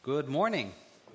Good morning.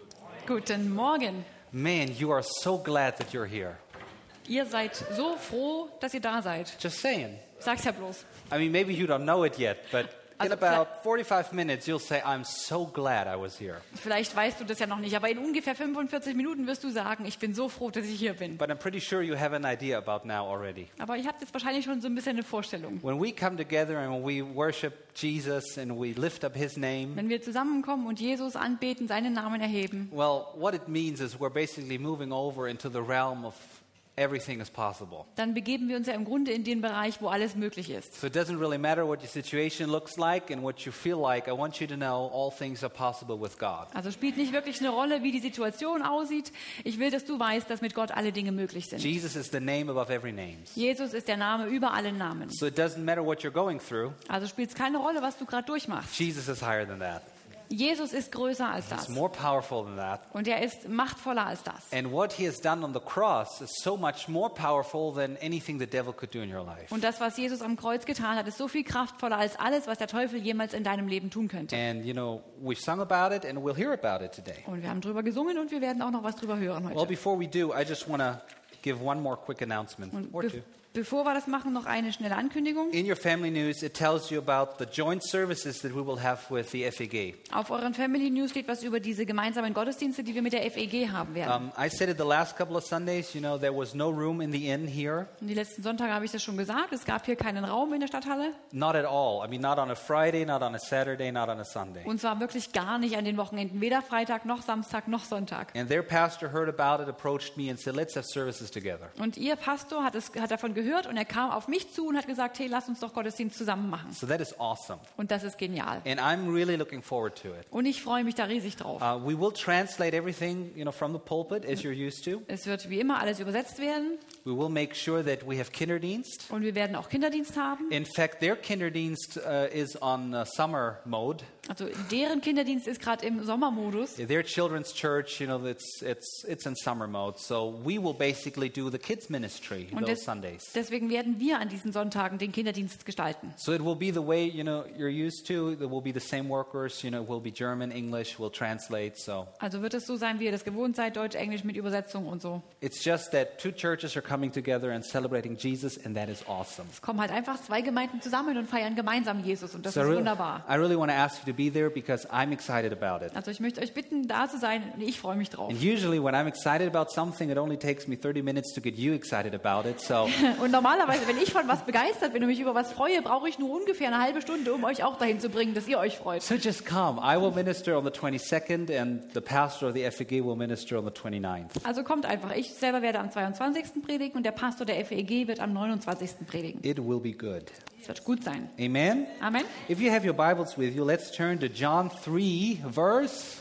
Guten Morgen. Man, you are so glad that you're here. Ihr seid so froh, dass ihr da seid. Just saying. Sag's ja bloß. I mean, maybe you don't know it yet, but in Also about 45 minutes you'll say, I'm so glad I was here. Vielleicht weißt du das ja noch nicht, aber in ungefähr 45 Minuten wirst du sagen, ich bin so froh, dass ich hier bin. But I'm pretty sure you have an idea about now already. Aber ihr habt jetzt wahrscheinlich schon so ein bisschen eine Vorstellung. When we come together and when we worship Jesus and we lift up his name, Wenn wir zusammenkommen und Jesus anbeten, seinen Namen erheben, well, what it means is we're basically moving over into the realm of everything is possible. dann begeben wir uns ja im Grunde in den Bereich, wo alles möglich ist. So it doesn't really matter what your situation looks like and what you feel like. I want you to know all things are possible with God. Also spielt nicht wirklich eine Rolle, wie die Situation aussieht. Ich will, dass du weißt, dass mit Gott alle Dinge möglich sind. Jesus is the name above every name. Jesus ist der Name über allen Namen. So it doesn't matter what you're going through. Also spielt es keine Rolle, was du gerade durchmachst. Jesus is higher than that. Jesus ist größer als He's das. more powerful than that. Und er ist machtvoller als das. And what he has done on the cross is so much more powerful than anything the devil could do in your life. Und das, was Jesus am Kreuz getan hat, ist so viel kraftvoller als alles, was der Teufel jemals in deinem Leben tun könnte. And you know, we've sung about it and we'll hear about it today. Und wir haben drüber gesungen und wir werden auch noch was drüber hören Well, heute. before we do, I just want to give one more quick announcement Und or two. bevor wir das machen, noch eine schnelle Ankündigung. In your family news, it tells you about the joint services that we will have with the FEG. Auf euren Family News steht was über diese gemeinsamen Gottesdienste, die wir mit der FEG haben werden. I said it the last couple of Sundays, you know, there was no room in the inn here. Und die letzten Sonntage habe ich das schon gesagt. Es gab hier keinen Raum in der Stadthalle. Not at all. I mean, not on a Friday, not on a Saturday, not on a Sunday. Und zwar wirklich gar nicht an den Wochenenden. Weder Freitag, noch Samstag, noch Sonntag. And their pastor heard about it, approached me and said, let's have services together. Und ihr Pastor hat davon gehört und er kam auf mich zu und hat gesagt, hey, lass uns doch Gottesdienst zusammen machen. So that is awesome. Und das ist genial. And I'm really looking forward to it. Und ich freue mich da riesig drauf. We will translate everything, you know, from the pulpit as you're used to. Es wird wie immer alles übersetzt werden We will make sure that we have Kinderdienst. und wir werden auch Kinderdienst haben. In fact, their Kinderdienst is on summer mode. Also deren Kinderdienst ist gerade im Sommermodus. Their children's church, you know, it's in summer mode. So we will basically do the kids ministry Und those Sundays. deswegen werden wir an diesen Sonntagen den Kinderdienst gestalten. So it will be the way, you know, you're used to. There will be the same workers, you know, it will be German, English, we'll translate. So Also wird es so sein, wie ihr das gewohnt seid, Deutsch, Englisch mit Übersetzung und so. it's just that two churches are coming together and celebrating Jesus, and that is awesome. Es kommen halt einfach zwei Gemeinden zusammen und feiern gemeinsam Jesus und das So ist wunderbar. I really want to ask you to be there because I'm excited about it. Also ich möchte euch bitten, da zu sein. Ich freue mich drauf. And usually when I'm excited about something, it only takes me 30 minutes to get you excited about it. So Und normalerweise, wenn ich von was begeistert bin und mich über was freue, brauche ich nur ungefähr eine halbe Stunde, um euch auch dahin zu bringen, dass ihr euch freut. So just come. I will minister on the 22nd and the pastor of the FEG will minister on the 29th. Also kommt einfach. Ich selber werde am 22. predigen und der Pastor der FEG wird am 29. predigen. It will be good. Es wird gut sein. Amen? Amen. If you have your Bibles with you, let's turn to John 3, verse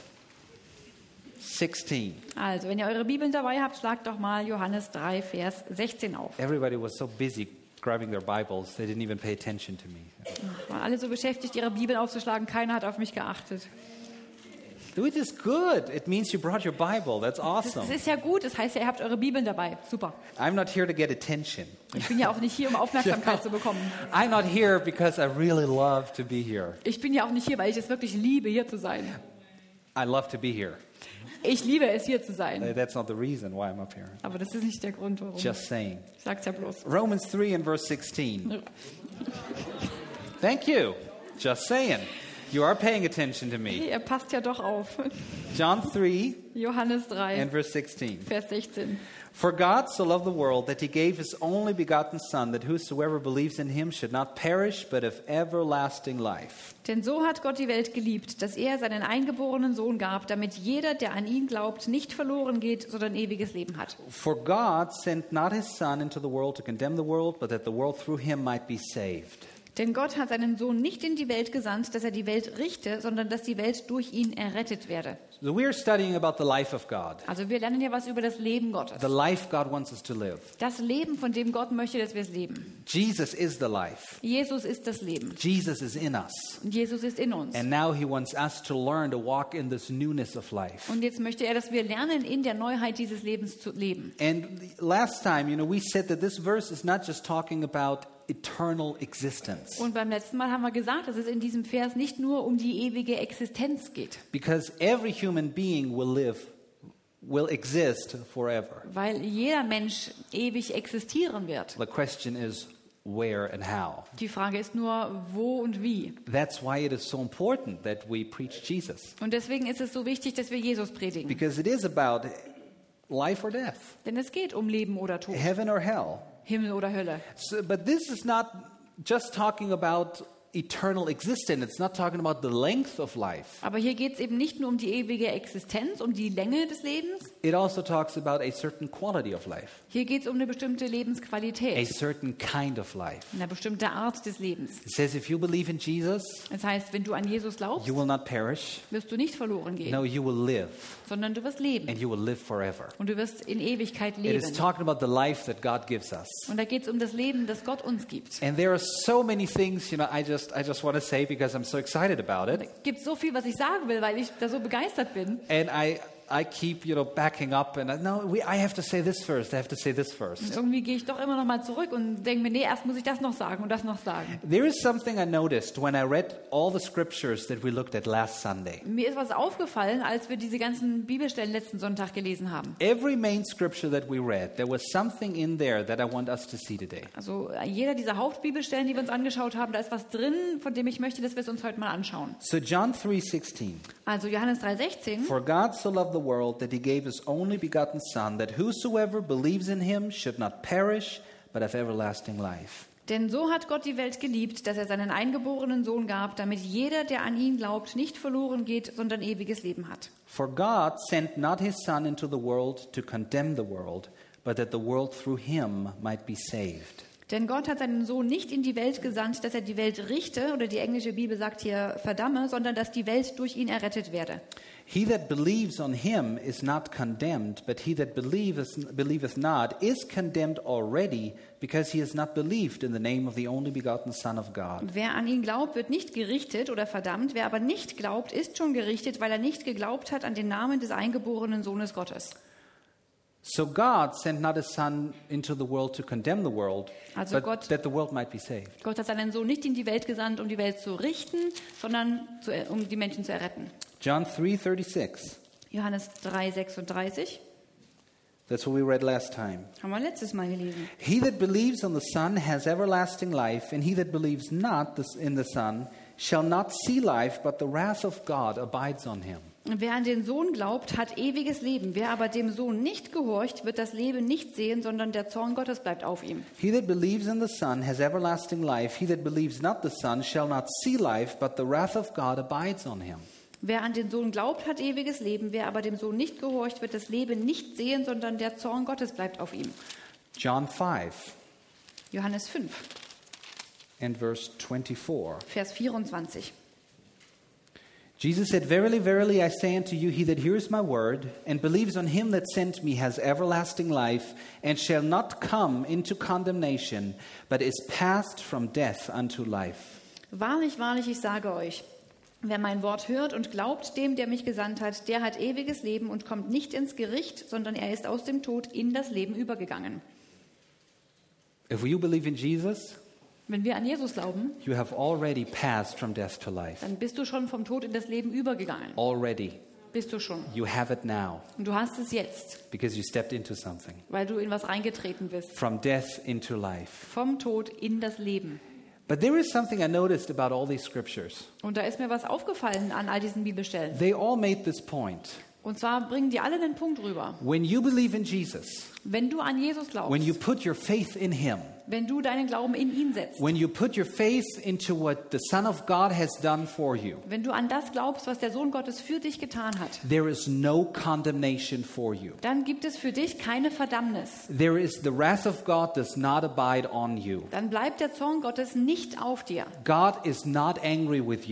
16. Also, wenn ihr eure Bibeln dabei habt, schlagt doch mal Johannes 3, Vers 16 auf. Everybody was so busy grabbing their Bibles, they didn't even pay attention to me. Waren alle so beschäftigt, ihre Bibeln aufzuschlagen, keiner hat auf mich geachtet. Which is good. It means you brought your Bible. That's Das awesome. ist ja gut, das heißt ja, ihr habt eure Bibeln dabei. Super. I'm not here to get attention. Ich bin ja auch nicht hier, um Aufmerksamkeit zu bekommen. I'm not here because I really love to be here. Ich bin ja auch nicht hier, weil ich es wirklich liebe, hier zu sein. I love to be here. Ich liebe es, hier zu sein. That's not the reason why I'm up here. Aber das ist nicht der Grund, warum. Just saying. Ich sag's ja bloß. Romans 3 and verse 16. Thank you. Just saying. You are paying attention to me. Hey, er passt ja doch auf. John 3 Johannes 3, and verse 16. Vers 16. For God so loved the world that he gave his only begotten Son, that whosoever believes in him should not perish, but have everlasting life. Denn so hat Gott die Welt geliebt, dass er seinen eingeborenen Sohn gab, damit jeder, der an ihn glaubt, nicht verloren geht, sondern ewiges Leben hat. For God sent not his Son into the world to condemn the world, but that the world through him might be saved. Denn Gott hat seinen Sohn nicht in die Welt gesandt, dass er die Welt richte, sondern dass die Welt durch ihn errettet werde. So we are studying about the life of God, Also wir lernen ja was über das Leben Gottes. the life God wants us to live. Das Leben, von dem Gott möchte, dass wir es leben. Jesus is the life. Jesus ist das Leben. Jesus is in us. Und Jesus ist in uns. And now he wants us to learn to walk in this newness of life. Und jetzt möchte er, dass wir lernen, in der Neuheit dieses Lebens zu leben. And last time, we said that this verse is not just talking about eternal existence. Und beim letzten Mal haben wir gesagt, dass es in diesem Vers nicht nur um die ewige Existenz geht. Because every human being will exist forever. Weil jeder Mensch ewig existieren wird. The question is where and how. Die Frage ist nur, wo und wie. That's why it is so important that we preach Jesus. Und deswegen ist es so wichtig, dass wir Jesus predigen. Because it is about life or death, Denn es geht um Leben oder Tod, heaven or hell. Himmel oder Hölle. So, but this is not just talking about eternal existence. It's not talking about the length of life. Aber hier geht es eben nicht nur um die ewige Existenz, um die Länge des Lebens. It also talks about a certain quality of life, Hier geht es um eine bestimmte a Lebensqualität, certain kind of life. eine bestimmte Art des Lebens. It says if you believe in Jesus, Das heißt, wenn du an Jesus glaubst, you will not perish. wirst du nicht verloren gehen, No, you will live, sondern du wirst leben. and you will live forever. Und du wirst in Ewigkeit It is leben. talking about the life that God gives us. Und da geht es um das Leben, das Gott uns gibt. And there are so many things, I just want to say because I'm so excited about it. Es gibt so viel, was ich sagen will, weil ich da so begeistert bin. And I keep, backing up and I have to say this first. I have to say this Und first. irgendwie gehe ich doch immer noch mal zurück und denke mir, nee, erst muss ich das noch sagen und das noch sagen. There is something I noticed when I read all the scriptures that we looked at last Sunday. Mir ist was aufgefallen, als wir diese ganzen Bibelstellen letzten Sonntag gelesen haben. Every main scripture that we read, there was something in there that I want us to see today. Also jeder dieser Hauptbibelstellen, die wir uns angeschaut haben, da ist was drin, von dem ich möchte, dass wir es uns heute mal anschauen. So John 3:16. Also Johannes 3,16. For God so loved the world that he gave his only begotten Son, that whosoever believes in him should not perish, but have everlasting life. Denn so hat Gott die Welt geliebt, dass er seinen eingeborenen Sohn gab, damit jeder, der an ihn glaubt, nicht verloren geht, sondern ewiges Leben hat. For God sent not his Son into the world to condemn the world, but that the world through him might be saved. Denn Gott hat seinen Sohn nicht in die Welt gesandt, dass er die Welt richte, oder die englische Bibel sagt hier verdamme, sondern dass die Welt durch ihn errettet werde. He that believes on him is not condemned, but he that believeth not is condemned already, because he has not believed in the name of the only begotten Son of God. Wer an ihn glaubt, wird nicht gerichtet oder verdammt. Wer aber nicht glaubt, ist schon gerichtet, weil er nicht geglaubt hat an den Namen des eingeborenen Sohnes Gottes. So God sent not his Son into the world to condemn the world, Also but Gott- that the world might be saved. Gott hat seinen Sohn nicht in die Welt gesandt, um die Welt zu richten, sondern um die Menschen zu erretten. John 3:36. Johannes 3,36 That's what we read last time. haben wir letztes Mal gelesen. He that believes on the Son has everlasting life, and he that believes not in the Son shall not see life, but the wrath of God abides on him. Und wer an den Sohn glaubt, hat ewiges Leben. Wer aber dem Sohn nicht gehorcht, wird das Leben nicht sehen, sondern der Zorn Gottes bleibt auf ihm. He that believes in the Son has everlasting life. He that believes not the Son shall not see life, but the wrath of God abides on him. Wer an den Sohn glaubt, hat ewiges Leben. Wer aber dem Sohn nicht gehorcht, wird das Leben nicht sehen, sondern der Zorn Gottes bleibt auf ihm. John 5 Johannes 5, and verse 24. Vers 24. Jesus said, Verily, verily, I say unto you, he that hears my word and believes on him that sent me has everlasting life, and shall not come into condemnation, but is passed from death unto life. Wahrlich, wahrlich, ich sage euch, wer mein Wort hört und glaubt dem, der mich gesandt hat, der hat ewiges Leben und kommt nicht ins Gericht, sondern er ist aus dem Tod in das Leben übergegangen. If you believe in Jesus, Wenn wir an Jesus glauben, you have already passed from death to life. dann bist du schon vom Tod in das Leben übergegangen. Already. Bist du schon. You have it now Und du hast es jetzt, because you stepped into something. weil du in was reingetreten bist. From death into life. Vom Tod in das Leben. But there is something I noticed about all these scriptures. Und da ist mir was aufgefallen an all diesen Bibelstellen. They all made this point. Und zwar bringen die alle den Punkt rüber. When you believe in Jesus, Wenn du an Jesus when you glaubst, put your faith in him, wenn du deinen Glauben in ihn setzt, when you put your faith into what the Son of God has done for you, wenn du an das glaubst, was der Sohn Gottes für dich getan hat, there is no condemnation for you. dann gibt es für dich keine Verdammnis. There is the wrath of God does not abide on you. Dann bleibt der Zorn Gottes nicht auf dir. God is not angry with you.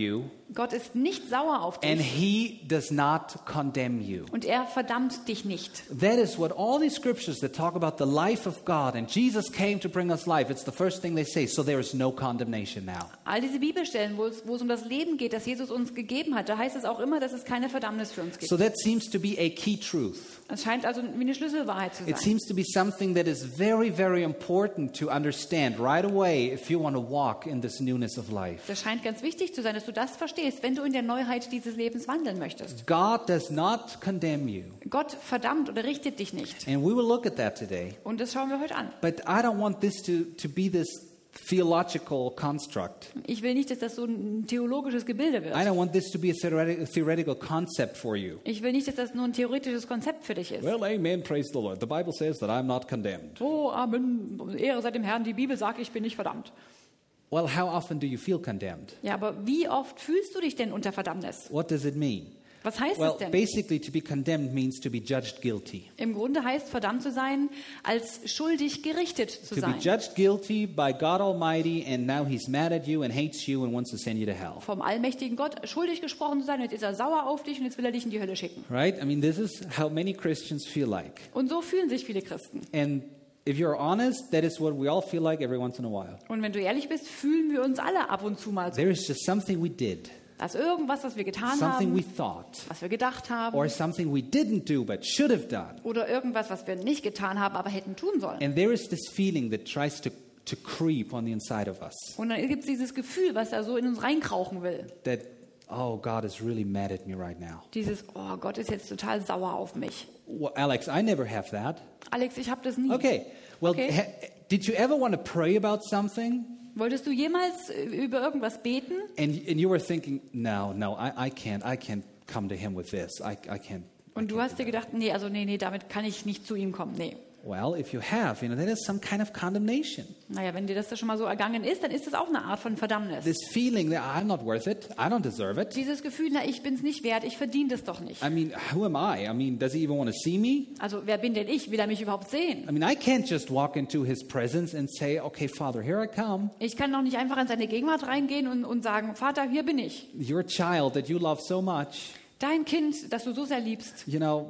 Gott ist nicht sauer auf and dich he does not condemn you. und er verdammt dich nicht. That is what all these scriptures that talk about the life of God and Jesus came to bring us life, it's the first thing they say. So there is no condemnation now. All diese Bibelstellen, wo es um das Leben geht, das Jesus uns gegeben hat, da heißt es auch immer, dass es keine Verdammnis für uns gibt. So that seems to be a key truth. Es scheint also wie eine Schlüsselwahrheit zu It sein. seems to be something that is very, very important to understand right away if you want to walk in this newness of life. Das scheint ganz wichtig zu sein, dass du das verstehst, wenn du in der Neuheit dieses Lebens wandeln möchtest. God does not condemn you. Gott verdammt oder richtet dich nicht. And we will look at that today. Und das schauen wir heute an. But I don't want this to be this theological construct. Ich will nicht, dass das so ein theologisches Gebilde I wird. don't want this to be a theoretical concept for you. Ich will nicht, dass das nur ein theoretisches Konzept für dich ist. Well, amen, praise the Lord. The Bible says that I'm not condemned. Oh, Amen, Ehre sei dem Herrn, die Bibel sagt, ich bin nicht verdammt. Well, how often do you feel condemned? Ja, aber wie oft fühlst du dich denn unter Verdammnis? What does it mean? Was heißt Well, das denn? basically, to be condemned means to be judged guilty. Im Grunde heißt verdammt zu sein, als schuldig gerichtet zu To be sein. judged guilty by God Almighty, and now He's mad at you and hates you and wants to send you to hell. Vom allmächtigen Gott schuldig gesprochen zu sein, jetzt ist er sauer auf dich und jetzt will er dich in die Hölle schicken. Right? I mean, this is how many Christians feel like. Und so fühlen sich viele Christen. And if you're honest, that is what we all feel like every once in a while. Und wenn du ehrlich bist, fühlen wir uns alle ab und zu mal so. There is just something we did, Dass irgendwas, was wir getan something we haben, thought, was wir gedacht haben, or something we didn't do but should have done. oder irgendwas, was wir nicht getan haben, aber hätten tun sollen. And there is this feeling that tries to creep on the inside of us. Und dann gibt es dieses Gefühl, was da so in uns reinkrauchen will. That, oh, God is really mad at me right now. Dieses, oh, Gott ist jetzt total sauer auf mich. Well, Alex, I never have that. Alex, ich habe das nie. Okay. Well, Okay. Did you ever want to pray about something Wolltest du jemals über irgendwas beten? and you were thinking, no, I can't come to him with this. I can't. Und du hast dir gedacht, nee, damit kann ich nicht zu ihm kommen. Nee. Well, if you have, that is some kind of condemnation. Naja, wenn dir das schon mal so ergangen ist, dann ist das auch eine Art von Verdammnis. This feeling that I'm not worth it, I don't deserve it. Dieses Gefühl, na, ich bin's nicht wert, ich verdiene das doch nicht. I mean, who am I? I mean, does he even want to see me? Also, wer bin denn ich? Will er mich überhaupt sehen? I mean, I can't just walk into his presence and say, okay, Father, here I come. Ich kann doch nicht einfach in seine Gegenwart reingehen und sagen, Vater, hier bin ich. Your child that you love so much. Dein Kind, das du so sehr liebst.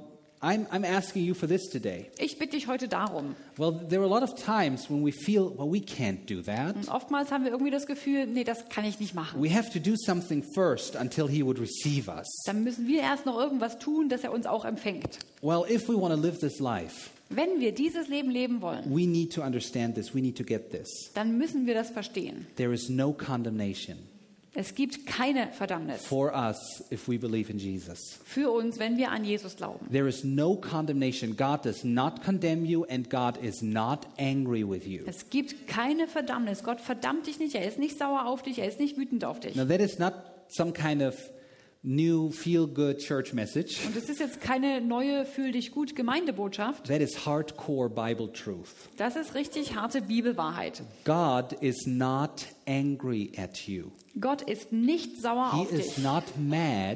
I'm asking you for this today. Ich bitte dich heute darum. Well, there are a lot of times when we feel, well, we can't do that. Und oftmals haben wir irgendwie das Gefühl, nee, das kann ich nicht machen. We have to do something first until he would receive us. Dann müssen wir erst noch irgendwas tun, dass er uns auch empfängt. Well, if we want to live this life, Wenn wir dieses Leben leben wollen, we need to understand this. We need to get this. dann müssen wir das verstehen. There is no condemnation Es gibt keine Verdammnis for us if we believe in Jesus. für uns, wenn wir an Jesus glauben. There is no condemnation. God does not condemn you, and God is not angry with you. Es gibt keine Verdammnis. Gott verdammt dich nicht. Er ist nicht sauer auf dich. Er ist nicht wütend auf dich. Now, that is not some kind of new feel-good church message. Und es ist jetzt keine neue Fühl-dich-gut Gemeindebotschaft. That is hardcore Bible truth. Das ist richtig harte Bibelwahrheit. God is not angry at you. Gott ist nicht sauer He auf is dich. not mad,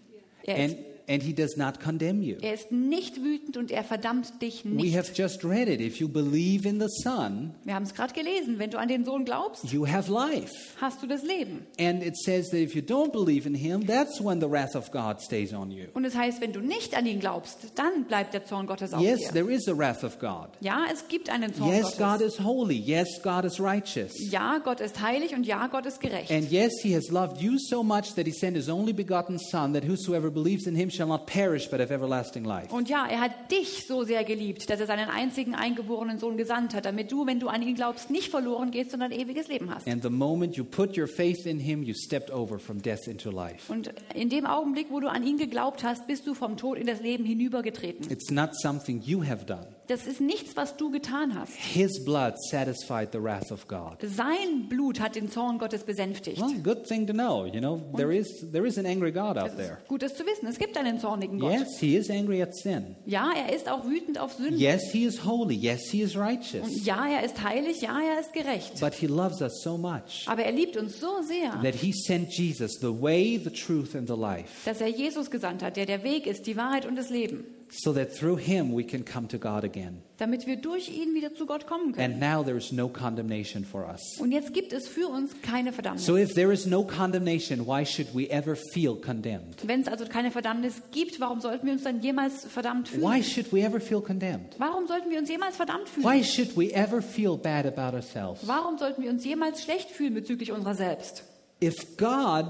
Er ist, and he does not condemn you. er ist nicht wütend und er verdammt dich We nicht. have just read it. If you believe in the Son, Wir haben es gerade gelesen. Wenn du an den Sohn glaubst, you have life. hast du das Leben. And it says that if you don't believe in him, that's when the wrath of God stays on you. Und es heißt, wenn du nicht an ihn glaubst, dann bleibt der Zorn Gottes auf Yes, dir. there is a wrath of God. Ja, es gibt einen Zorn Yes, God Gottes. is holy. Yes, God is righteous. Ja, Gott ist heilig und ja, Gott ist gerecht. And yes, he has loved you so much that he sent his only begotten Son, that whosoever believes in him shall not perish but have everlasting life. Und ja, er hat dich so sehr geliebt, dass er seinen einzigen eingeborenen Sohn gesandt hat, damit du, wenn du an ihn glaubst, nicht verloren gehst, sondern ewiges Leben hast. And the moment you put your faith in him, you stepped over from death into life. Und in dem Augenblick, wo du an ihn geglaubt hast, bist du vom Tod in das Leben hinübergetreten. It's not something you have done. Das ist nichts, was du getan hast. His blood satisfied the wrath of God. Sein Blut hat den Zorn Gottes besänftigt. Well, good thing to know. There is an angry God out Es there. ist gut, das zu wissen. Es gibt einen zornigen Gott. Yes, he is angry at sin. Ja, er ist auch wütend auf Sünden. Yes, he is holy. Yes, he is Und righteous. ja, er ist heilig. Ja, er ist gerecht. But he loves us so much Aber er liebt uns so sehr, that he sent Jesus, the way, the truth, and the life, dass er Jesus gesandt hat, der der Weg ist, die Wahrheit und das Leben. so that through him we can come to God again. damit wir durch ihn wieder zu Gott kommen können. And now there is no condemnation for us. Und jetzt gibt es für uns keine Verdammnis. So if there is no condemnation, why should we ever feel condemned? Wenn es also keine Verdammnis gibt, warum sollten wir uns dann jemals verdammt fühlen? Why should we ever feel condemned? Warum sollten wir uns jemals verdammt fühlen? Why should we ever feel bad about ourselves? Warum sollten wir uns jemals schlecht fühlen bezüglich unserer selbst? If God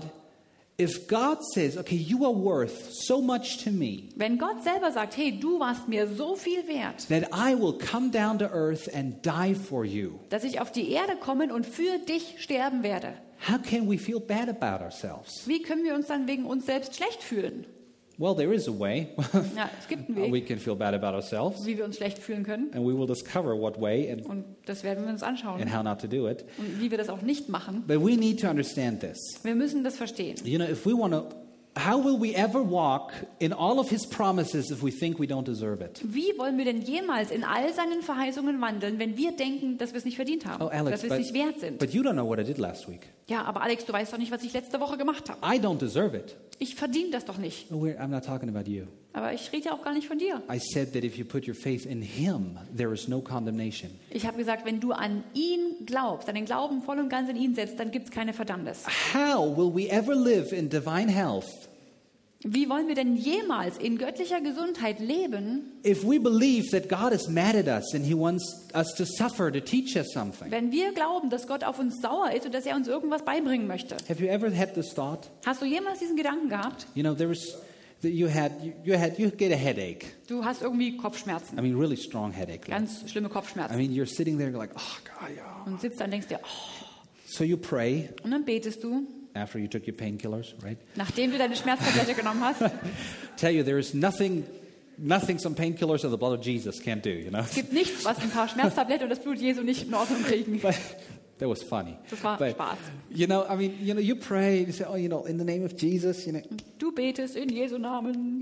says, okay, you are worth so much to me, Wenn Gott selber sagt, hey, du warst mir so viel wert, that I will come down to earth and die for you, dass ich auf die Erde kommen und für dich sterben werde, how can we feel bad about ourselves? wie können wir uns dann wegen uns selbst schlecht fühlen? Well, there is a way. Ja, es gibt einen We Weg, can feel bad about ourselves, wie wir uns schlecht fühlen können. and we will discover what way Und das werden wir uns anschauen. and how not to do it. Und wie wir das auch nicht machen. But we need to understand this. Wir müssen das verstehen. You know, if we want to, how will we ever walk in all of his promises if we think we don't deserve it? Wie wollen wir denn jemals in all seinen Verheißungen wandeln, wenn wir denken, dass wir es nicht verdient haben, Oh, Alex, dass wir es nicht wert sind? but you don't know what I did last week. Ja, aber Alex, du weißt doch nicht, was ich letzte Woche gemacht habe. I don't deserve it. Ich verdiene das doch nicht. No, I'm not talking about you. Aber ich rede ja auch gar nicht von dir. I said that if you put your faith in him, there is no condemnation. Ich habe gesagt, wenn du an ihn glaubst, an den Glauben voll und ganz in ihn setzt, dann gibt es keine Verdammnis. How will we ever live in divine health Wie wollen wir denn jemals in göttlicher Gesundheit leben, if we believe that God is mad at us and he wants us to suffer to teach us something? wenn wir glauben, dass Gott auf uns sauer ist und dass er uns irgendwas beibringen möchte? Have you ever had this thought? Hast du jemals diesen Gedanken gehabt? You know, you get a headache. Du hast irgendwie Kopfschmerzen, I mean, really strong headache. ganz schlimme I Kopfschmerzen. mean, you're sitting there like, oh God, yeah. Und sitzt da und denkst dir, oh, So you pray und dann betest du, after you took your painkillers, right? nachdem du deine Schmerztablette genommen hast. Tell you there is nothing some painkillers or the blood of Jesus can't do, you know? Es gibt nichts, was ein paar Schmerztabletten und das Blut Jesu nicht in Ordnung kriegen. But that was funny. Das war But, Spaß. you know, I mean, you pray, you say, oh, in the name of Jesus, Du betest in Jesu Namen.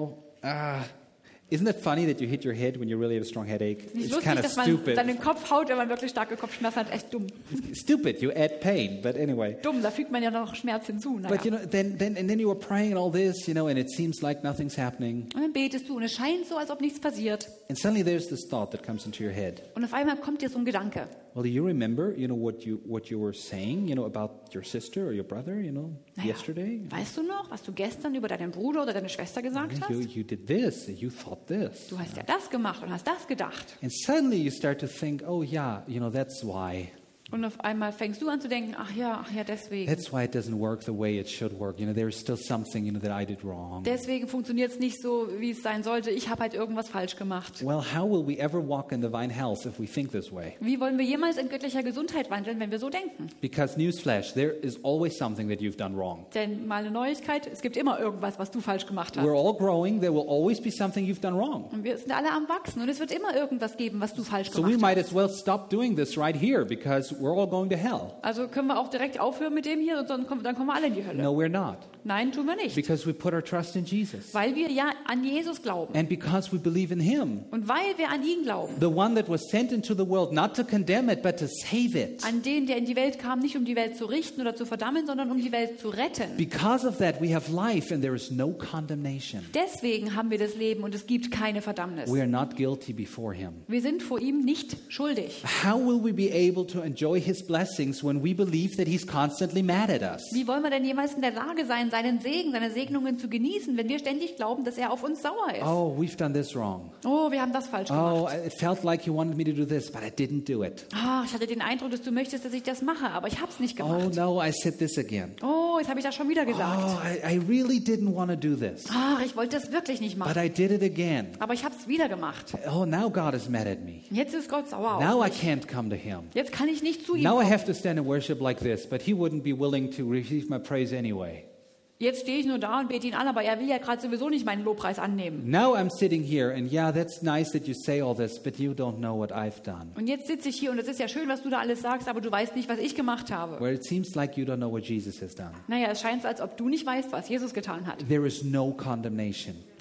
Isn't it funny that you hit your head when you really have a strong headache? Nicht It's lustig, kind of dass man stupid. seinen Kopf haut, wenn man wirklich starke Kopfschmerzen hat. Echt dumm. Stupid, you add pain, but anyway. Dumm, da fügt man ja noch Schmerz hinzu. Naja. But then you were praying and all this, and it seems like nothing's happening. Und dann betest du und es scheint so, als ob nichts passiert. And suddenly there's this thought that comes into your head. Und auf einmal kommt dir so ein Gedanke. Well, do you remember, what you were saying, about your sister or your brother, Naja, yesterday? weißt du noch, was du gestern über deinen Bruder oder deine Schwester gesagt You, hast? you did this, you thought this. Du hast ja das gemacht und hast das gedacht. And suddenly you start to think, oh yeah, that's why. Und auf einmal fängst du an zu denken, ach ja, deswegen. That's why it doesn't work the way it should work. There's still something, that I did wrong. Deswegen funktioniert es nicht so, wie es sein sollte. Ich habe halt irgendwas falsch gemacht. Well, how will we ever walk in divine health if we think this way? Wie wollen wir jemals in göttlicher Gesundheit wandeln, wenn wir so denken? Because newsflash, there is always something that you've done wrong. Denn mal eine Neuigkeit, es gibt immer irgendwas, was du falsch gemacht hast. We're all growing. There will always be something you've done wrong. Und wir sind alle am Wachsen und es wird immer irgendwas geben, was du falsch So we gemacht might hast. as well stop doing this right here because we're all going to hell. Also können wir auch direkt aufhören mit dem hier und dann kommen wir alle in die Hölle. No, we're not. Nein, tun wir nicht. Because we put our trust in Jesus. Weil wir ja an Jesus glauben. And because we believe in him. Und weil wir an ihn glauben. The one that was sent into the world not to condemn it, but to save it. An den, der in die Welt kam, nicht um die Welt zu richten oder zu verdammen, sondern um die Welt zu retten. Because of that, we have life and there is no condemnation. Deswegen haben wir das Leben und es gibt keine Verdammnis. We are not guilty before him. Wir sind vor ihm nicht schuldig. How will we be able to enjoy his blessings when we believe that he's constantly mad at us? Wie wollen wir denn jemals in der Lage sein, seinen Segen, seine Segnungen zu genießen, wenn wir ständig glauben, dass er auf uns sauer ist? Oh, we've done this wrong. Oh, wir haben das falsch Oh, gemacht. it felt like you wanted me to do this, but I didn't do it. Ah, ich hatte den Eindruck, dass du möchtest, dass ich das mache, aber ich habe es nicht Oh, gemacht. no, I said this again. Oh, jetzt habe ich das schon wieder Oh, gesagt. I really didn't want to do this, Ach, ich wollte das wirklich nicht but machen, I did it again. aber ich habe es wieder gemacht. Oh, now God is mad at me. Jetzt ist Gott sauer Now auf I mich. can't come to him. Jetzt kann ich nicht zu ihm Now I kommen. have to stand and worship like this, but he wouldn't be willing to receive my praise anyway. Jetzt stehe ich nur da und bete ihn an, aber er will ja gerade sowieso nicht meinen Lobpreis annehmen. Now I'm sitting here, and yeah, that's nice that you say all this, but you don't know what I've done. Und jetzt sitze ich hier und es ist ja schön, was du da alles sagst, aber du weißt nicht, was ich gemacht habe. Where it seems like you don't know what Jesus has done. Naja, es scheint so, als ob du nicht weißt, was Jesus getan hat. There is no condemnation.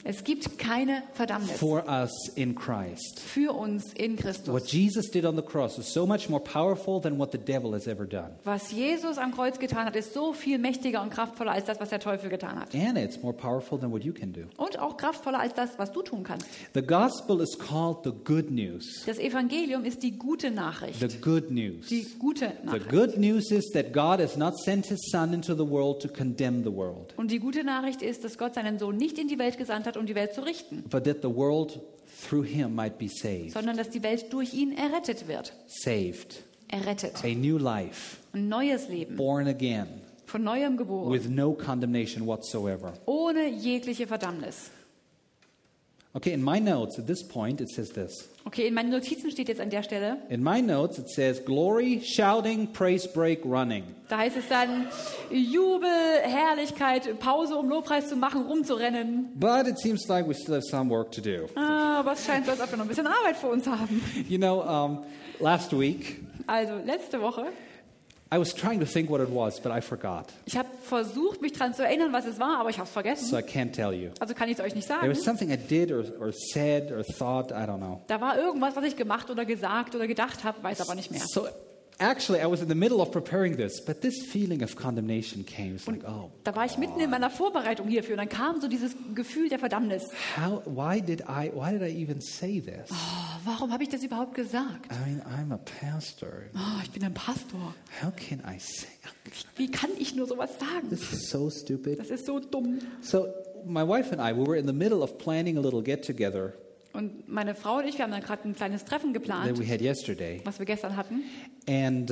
Es gibt keine Verdammnis for us in Christ. für uns in Christus. What Jesus did on the cross is so much more powerful than what the devil has ever done. Was Jesus am Kreuz getan hat, ist so viel mächtiger und kraftvoller als das, was der Teufel getan hat. And it's more powerful than what you can do. Und auch kraftvoller als das, was du tun kannst. The gospel is called the good news. Das Evangelium ist die gute Nachricht. The good news. Die gute The Nachricht. good news is that God has not sent his son into the world to condemn the world, Und die gute Nachricht ist, dass Gott seinen Sohn nicht in die Welt gesandt hat, um die Welt zu richten, but that the world through him might be saved. sondern dass die Welt durch ihn errettet wird. Saved. Errettet. A new life. Ein neues Leben. Born again. Von neuem geboren. With no condemnation whatsoever. Ohne jegliche Verdammnis. Okay, in my notes at this point it says this. Okay, in meinen Notizen steht jetzt an der Stelle, In my notes it says glory, shouting, praise break, running. da heißt es dann Jubel, Herrlichkeit, Pause, um Lobpreis zu machen, rumzurennen. But it seems like we still have some work to do. Aber es scheint so, als ob wir noch ein bisschen Arbeit vor uns haben. You know, last week Also, letzte Woche, I was trying to think what it was, but I forgot. ich habe versucht, mich daran zu erinnern, was es war, aber ich habe es So vergessen. I can't tell you. Also kann ich es euch nicht There sagen. was something I did or said or thought, I don't know. Da war irgendwas, was ich gemacht oder gesagt oder gedacht habe, weiß aber nicht mehr. So actually, I was in the middle of preparing this, but this feeling of condemnation came. It's like, oh, Da war ich mitten in meiner Vorbereitung hierfür und dann kam so dieses Gefühl der Verdammnis. why did I even say this? Oh, warum habe ich das überhaupt gesagt? I mean, I'm a pastor. Oh, ich bin ein Pastor. How can I say? Wie kann ich nur sowas sagen? This is so stupid. Das ist so dumm. So my wife and I, we were in the middle of planning a little get-together Und meine Frau und ich, wir haben dann gerade ein kleines Treffen that geplant, we had yesterday. was wir gestern hatten. And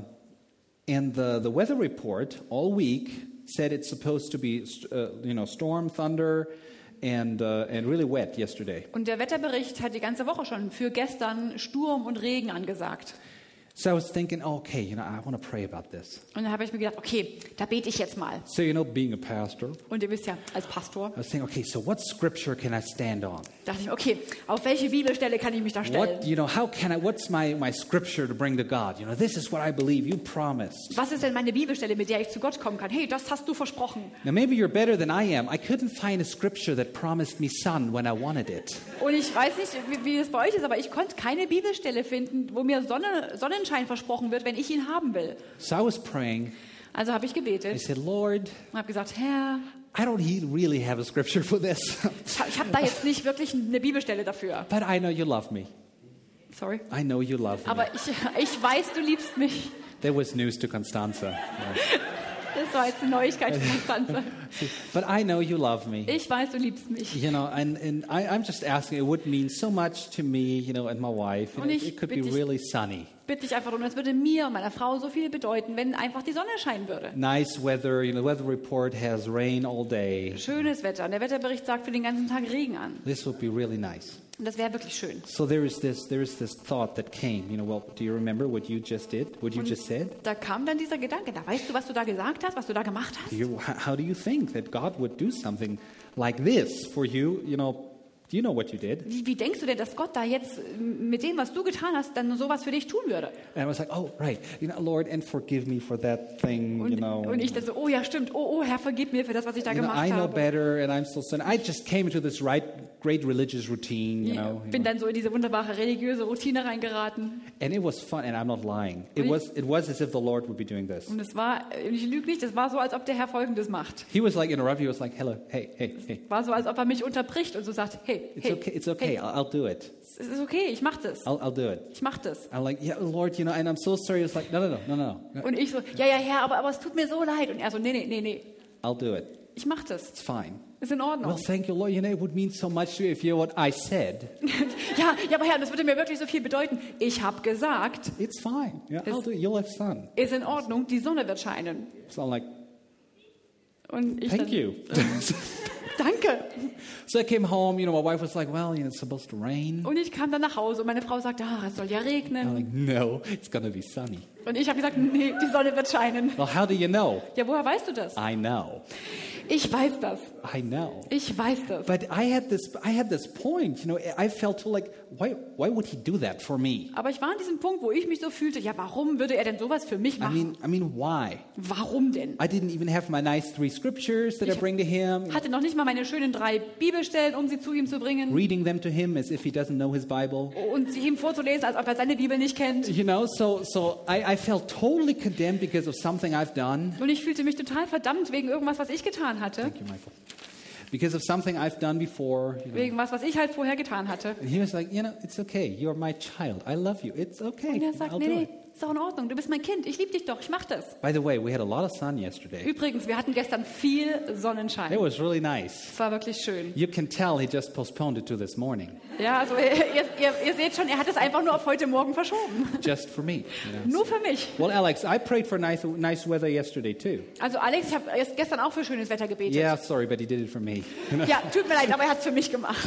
the weather report all week said it's supposed to be, storm, thunder, and really wet yesterday. Und der Wetterbericht hat die ganze Woche schon für gestern Sturm und Regen angesagt. So I was thinking, okay, I want to pray about this. Und dann habe ich mir gedacht, okay, da bete ich jetzt mal. So, being a pastor, Und ihr wisst ja, als Pastor, I was thinking, okay, so what scripture can I stand on? dachte ich mir, okay, auf welche Bibelstelle kann ich mich da stellen? What's my scripture to bring to God? This is what I believe. You promised. Was ist denn meine Bibelstelle, mit der ich zu Gott kommen kann? Hey, das hast du versprochen. Now, maybe you're better than I am. I couldn't find a scripture that promised me sun when I wanted it. Und ich weiß nicht, wie es bei euch ist, aber ich konnte keine Bibelstelle finden, wo mir Sonnenschein versprochen wird, wenn ich ihn haben will. So I was praying. Also habe ich I gebetet said, Lord, und habe gesagt, Herr, I don't really have a scripture for this, ich habe da jetzt nicht wirklich eine Bibelstelle dafür. but I know you love me. Sorry. I know you love me. Aber ich weiß, du liebst mich. That was news to Constanza. Yeah. Das war jetzt eine Neuigkeit von Konstanze. But I know you love me. Ich weiß, du liebst mich. And I'm just asking, it would mean so much to me, and my wife. Und ich It could be bitte dich- really sunny. Bitte dich einfach darum, es würde mir und meiner Frau so viel bedeuten, wenn einfach die Sonne scheinen würde. Nice weather, the weather report has rain all day. Schönes Wetter. Und der Wetterbericht sagt für den ganzen Tag Regen an. This would be really nice. Und das wäre wirklich schön. So there is this thought that came, do you remember what you just did? What you just said? Da kam dann dieser Gedanke, da weißt du, was du da gesagt hast, was du da gemacht hast? How do you think that God would do something like this for you? Do you know what you did? Wie denkst du denn, dass Gott da jetzt mit dem, was du getan hast, dann sowas für dich tun würde? And I was like, oh, right. Lord, and forgive me for that thing, Und ich dann so, oh ja, stimmt, oh Herr, vergib mir für das, was ich da gemacht I know habe. better and I'm still sinning. I just came into this great religious routine, Bin dann so in diese wunderbare religiöse Routine reingeraten. And it was fun, and I'm not lying. It was as if the Lord would be doing this. Und es war, ich lüge nicht, es war so, als ob der Herr Folgendes macht. He was like interrupting. He was like, hello, hey. War so, als ob er mich unterbricht und so sagt, hey, It's okay. hey, I'll do it. es ist okay, ich mach das. I'll do it. Ich mach das. I'm like, yeah, Lord, and I'm so sorry. It's like, no. Und ich so, ja, Herr, aber es tut mir so leid. Und er so, nee, I'll do it. ich mach das. It's fine. Ist in Ordnung. Well, thank you, Lord. It would mean so much to you if you know what I said. Ja, aber Herr, das würde mir wirklich so viel bedeuten. Ich habe gesagt, It's fine. Yeah, I'll do it. You'll have sun. ist in Ordnung, die Sonne wird scheinen. So I'm like, Und ich thank dann, you. danke. So I came home. My wife was like, well, it's supposed to rain. Und ich kam dann nach Hause und meine Frau sagte, es soll ja I'm regnen. like, no, it's gonna be sunny. Und ich habe gesagt, nee, die Sonne wird scheinen. Well, how do you know? Ja, woher weißt du das? I know. Ich weiß das. I know. Ich weiß das. But I had this point, you know, I felt so like, why would he do that for me? Aber ich war an diesem Punkt, wo ich mich so fühlte, ja, warum würde er denn sowas für mich machen? I mean, why? Warum denn? I didn't even have my nice 3 scriptures that I bring to him. Hatte noch nicht mal meine schönen 3 Bibelstellen, um sie zu ihm zu bringen. Reading them to him as if he doesn't know his Bible. Und sie ihm vorzulesen, als ob er seine Bibel nicht kennt. You know, so I felt totally condemned because of something I've done. Und ich fühlte mich total verdammt wegen irgendwas, was ich getan hatte. Thank you, Michael. Because of something I've done before. You know. Wegen was ich halt vorher getan hatte. And he was like, you know, it's okay. You're my child. I love you. It's okay. Und er sagt, I'll nee, do nee, it. ist doch in Ordnung. Du bist mein Kind. Ich liebe dich doch. Ich mach das. By the way, we had a lot of sun yesterday. Übrigens, wir hatten gestern viel Sonnenschein. It was really nice. Es war wirklich schön. You can tell he just postponed it to this morning. Ja, also ihr seht schon, er hat es einfach nur auf heute Morgen verschoben. Just for me. You know. Nur für mich. Well, Alex, I prayed for nice weather yesterday too. Also Alex, ich habe gestern auch für schönes Wetter gebetet. Yeah, sorry, but he did it for me. Ja, tut mir leid, aber er hat es für mich gemacht.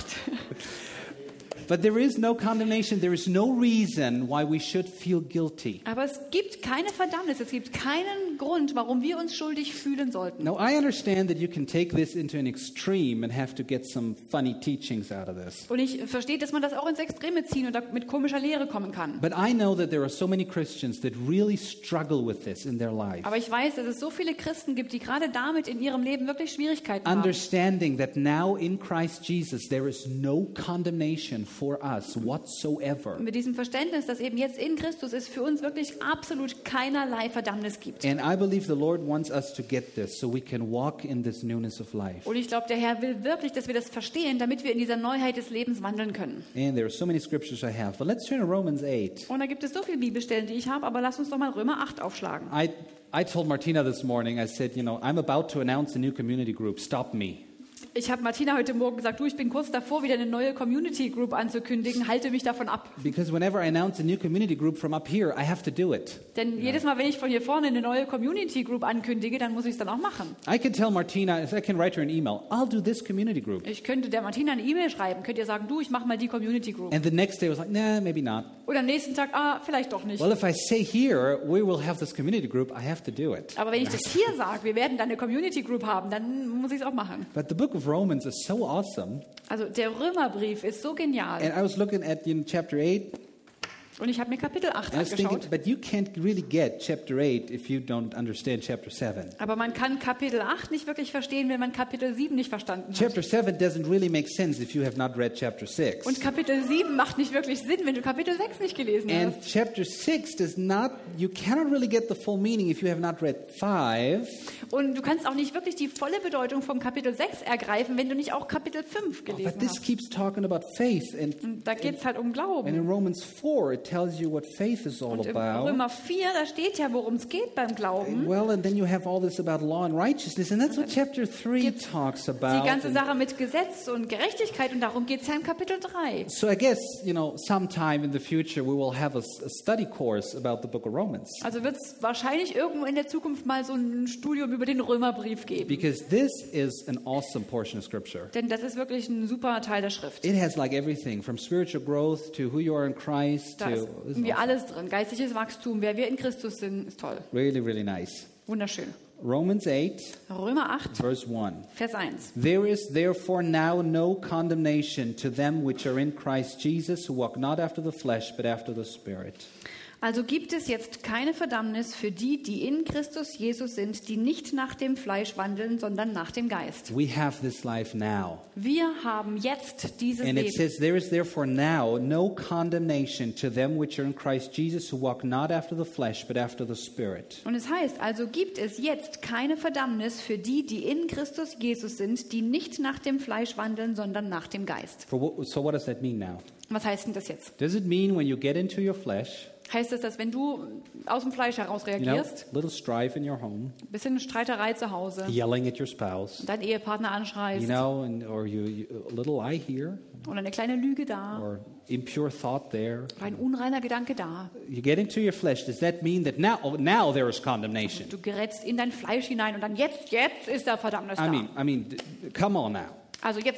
But there is no condemnation. There is no reason why we should feel guilty. Aber es gibt keine Verdammnis, es gibt keinen Grund, warum wir uns schuldig fühlen sollten. Now, I understand that you can take this into an extreme and have to get some funny teachings out of this. Und ich verstehe, dass man das auch ins Extreme ziehen und da mit komischer Lehre kommen kann. But I know that there are so many Christians that really struggle with this in their life. Aber ich weiß, dass es so viele Christen gibt, die gerade damit in ihrem Leben wirklich Schwierigkeiten haben. Understanding that now in Christ Jesus there is no condemnation for us whatsoever. Mit diesem Verständnis, dass eben jetzt in Christus es für uns wirklich absolut keinerlei Verdammnis gibt. And I believe the Lord wants us to get this so we can walk in this newness of life. Und ich glaube, der Herr will wirklich, dass wir das verstehen, damit wir in dieser Neuheit des Lebens wandeln können. And there are so many scriptures I have. But let's turn to Romans 8. Und da gibt es so viele Bibelstellen, die ich habe, aber lass uns doch mal Römer 8 aufschlagen. I told Martina this morning, I said, you know, I'm about to announce a new community group. Stop me. Ich habe Martina heute Morgen gesagt, ich bin kurz davor, wieder eine neue Community Group anzukündigen. Halte mich davon ab. Because whenever I announce a new community group from up here, I have to do it. Denn jedes Mal, wenn ich von hier vorne eine neue Community Group ankündige, dann muss ich es dann auch machen. I can tell Martina, if I can write her an email, I'll do this community group. Ich könnte der Martina eine E-Mail schreiben, könnt ihr sagen, ich mache mal die Community Group. And the next day I was like, nah, maybe not. Und am nächsten Tag, vielleicht doch nicht. Well, if I say here, we will have this community group, I have to do it. Aber wenn ich das hier sage, wir werden dann eine Community Group haben, dann muss ich es auch machen. But the book of Romans is so awesome. Also der Römerbrief ist so genial. And I was looking at chapter 8. Und ich habe mir Kapitel 8 I was thinking, angeschaut. but you can't really get chapter 8 if you don't understand chapter 7. Aber man kann Kapitel 8 nicht wirklich verstehen, wenn man Kapitel 7 nicht verstanden hat. Chapter 7 doesn't really make sense if you have not read chapter 6. Und Kapitel 7 macht nicht wirklich Sinn, wenn du Kapitel 6 nicht gelesen And hast. chapter 6 does not, you cannot really get the full meaning if you have not read 5. Und du kannst auch nicht wirklich die volle Bedeutung vom Kapitel 6 ergreifen, wenn du nicht auch Kapitel 5 But gelesen this hast. keeps talking about faith. Und da geht es halt um And Glauben. in Romans 4, it tells you what faith is all Und im about. Römer 4, da steht ja, worum es geht beim Glauben. Well, and then you have all this about law and righteousness, and that's what chapter 3 talks about. Die ganze And Sache mit Gesetz und Gerechtigkeit und darum geht es ja im Kapitel 3. so I guess, you know, sometime in the future we will have a study course about the book of Romans. Also wird es wahrscheinlich irgendwo in der Zukunft mal so ein Studium über den Römerbrief geben. Because this is an awesome portion of Scripture. Denn das ist wirklich ein super Teil der Schrift. It has like everything from spiritual growth to who you are in Christ Da ist to irgendwie alles drin. Geistiges Wachstum, wer wir in Christus sind, ist toll. really, really nice. Wunderschön. Romans 8, Römer 8, verse 1. Vers 1. There is therefore now no condemnation to them which are in Christ Jesus, who walk not after the flesh, but after the Spirit. Also gibt es jetzt keine Verdammnis für die, die in Christus Jesus sind, die nicht nach dem Fleisch wandeln, sondern nach dem Geist. We have this life now. Wir haben jetzt dieses And it Leben. says, there is therefore now no condemnation to them which are in Christ Jesus, who walk not after the flesh, but after the Spirit. Und es heißt, also gibt es jetzt keine Verdammnis für die, die in Christus Jesus sind, die nicht nach dem Fleisch wandeln, sondern nach dem Geist. So what does that mean now? Was heißt denn das jetzt? Does it mean when you get into your flesh, Heißt es, dass wenn du aus dem Fleisch heraus reagierst, little strife in your home, ein bisschen Streiterei zu Hause, yelling at your spouse, deinen Ehepartner anschreist, or you a little lie here, oder eine kleine Lüge da, or impure thought there. oder ein unreiner Gedanke da. You get into your flesh. Does that mean that now there is condemnation? Du gerätst in dein Fleisch hinein und dann jetzt ist da Verdammnis da. I mean, come on now. Also jetzt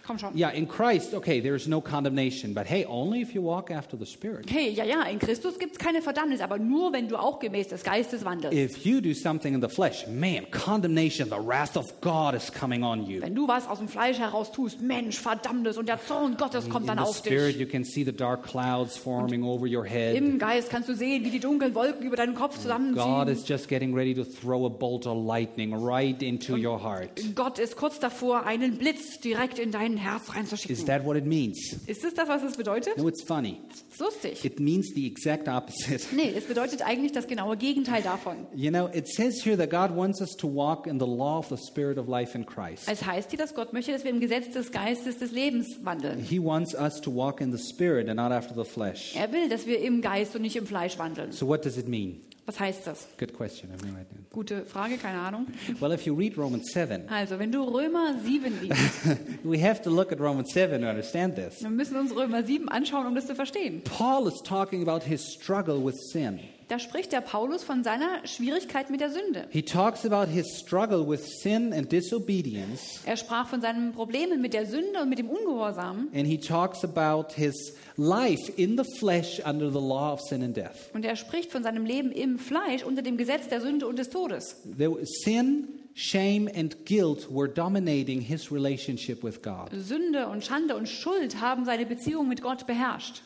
Komm schon. Yeah, in Christ, okay, there is no condemnation, but hey, only if you walk after the Spirit. Hey, ja, in Christus gibt es keine Verdammnis, aber nur, wenn du auch gemäß des Geistes wandelst. If you do something in the flesh, man, condemnation, the wrath of God is coming on you. Wenn du was aus dem Fleisch heraus tust, Mensch, Verdammnis und der Zorn Gottes kommt In dann the auf Spirit, dich. you can see the dark clouds forming over your head. Im Geist kannst du sehen, wie die dunklen Wolken über deinen Kopf God zusammenziehen. is just getting ready to throw a bolt of lightning right into your heart. Gott ist kurz davor, einen Blitz direkt in dein Herz Is reinzuschicken. that what it means? Ist es das, was es bedeutet? No, it's funny. Ist lustig. It means the exact opposite. Nee, es bedeutet eigentlich das genaue Gegenteil davon. You know, it says here that God wants us to walk in the law of the Spirit of life in Christ. Es heißt hier, dass Gott möchte, dass wir im Gesetz des Geistes des Lebens wandeln. He wants us to walk in the Spirit and not after the flesh. Er will, dass wir im Geist und nicht im Fleisch wandeln. So what does it mean? Was heißt das? Good question. I have no idea. Gute Frage, keine Ahnung. Well, if you read Romans 7, Also, wenn du Römer 7 liest, we have to look at Romans 7 to understand this. dann müssen wir uns Römer 7 anschauen, um das zu verstehen. Paul is talking about his struggle with sin. Da spricht der Paulus von seiner Schwierigkeit mit der Sünde. He talks about his struggle with sin and disobedience, Er sprach von seinen Problemen mit der Sünde und mit dem Ungehorsam. and he talks about his life in the flesh under the law of sin and death. Und er spricht von seinem Leben im Fleisch unter dem Gesetz der Sünde und des Todes. Sin, shame, and guilt were dominating his relationship with God. Sünde und Schande und Schuld haben seine Beziehung mit Gott beherrscht.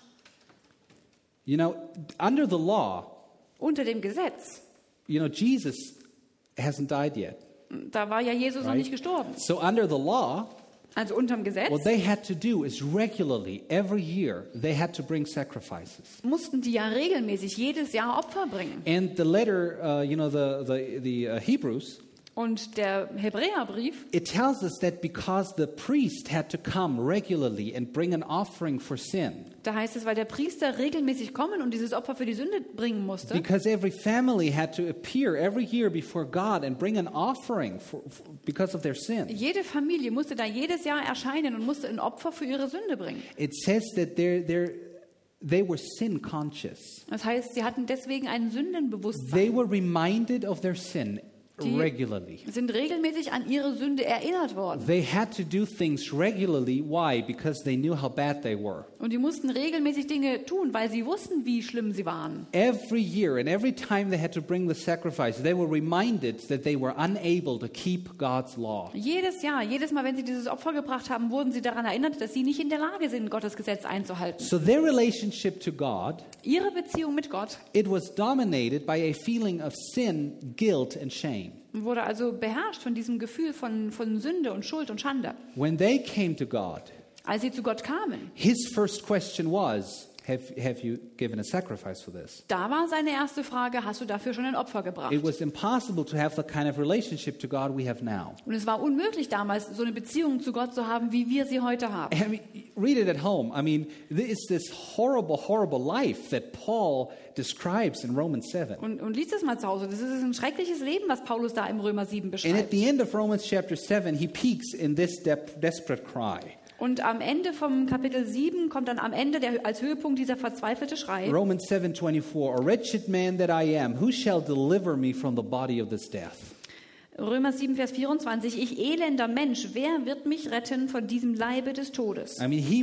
You know, under the law, Unter dem Gesetz, Jesus hasn't died yet. da war ja Jesus noch Right. nicht gestorben. So under the law, Also unterm Gesetz what they had to do is regularly, every year, they had to bring sacrifices. mussten die ja regelmäßig jedes Jahr Opfer bringen. And the letter, Hebrews, Und der Hebräerbrief, it tells us that because the priest had to come regularly and bring an offering for sin, da heißt es, weil der Priester regelmäßig kommen und dieses Opfer für die Sünde bringen musste, because every family had to appear every year before God and bring an offering because of their sin. jede Familie musste da jedes Jahr erscheinen und musste ein Opfer für ihre Sünde bringen. It says that they were sin conscious. Das heißt, sie hatten deswegen ein Sündenbewusstsein. They were reminded of their sin regularly. Sind regelmäßig an ihre Sünde erinnert worden. They had to do things regularly. Why? Because they knew how bad they were. Und die mussten regelmäßig Dinge tun, weil sie wussten, wie schlimm sie waren. Every year and every time they had to bring the sacrifice, they were reminded that they were unable to keep God's law. Jedes Jahr, jedes Mal, wenn sie dieses Opfer gebracht haben, wurden sie daran erinnert, dass sie nicht in der Lage sind, Gottes Gesetz einzuhalten. So their relationship to God, Ihre Beziehung mit Gott it was dominated by a feeling of sin, guilt, and shame. wurde also beherrscht von diesem Gefühl von Sünde und Schuld und Schande. When they came to God, Als sie zu Gott kamen, his first question was, have you given a sacrifice for this? da war seine erste Frage, hast du dafür schon ein Opfer gebracht? It was impossible to have the kind of relationship to God we have now. Und es war unmöglich damals, so eine Beziehung zu Gott zu haben, wie wir sie heute haben. I mean, read it at home. I mean, it's this horrible life that Paul describes in Romans 7. Und liest es mal zu Hause. Das ist ein schreckliches Leben, was Paulus da im Römer 7 And at beschreibt. the end of Romans chapter 7, he peaks in this desperate cry. Und am Ende vom Kapitel 7 kommt dann am Ende als Höhepunkt dieser verzweifelte Schrei. Romans 7:24, "A wretched man that I am, who shall deliver me from the body of this death?" Römer 7, Vers 24. Ich elender Mensch, wer wird mich retten von diesem Leibe des Todes? I mean,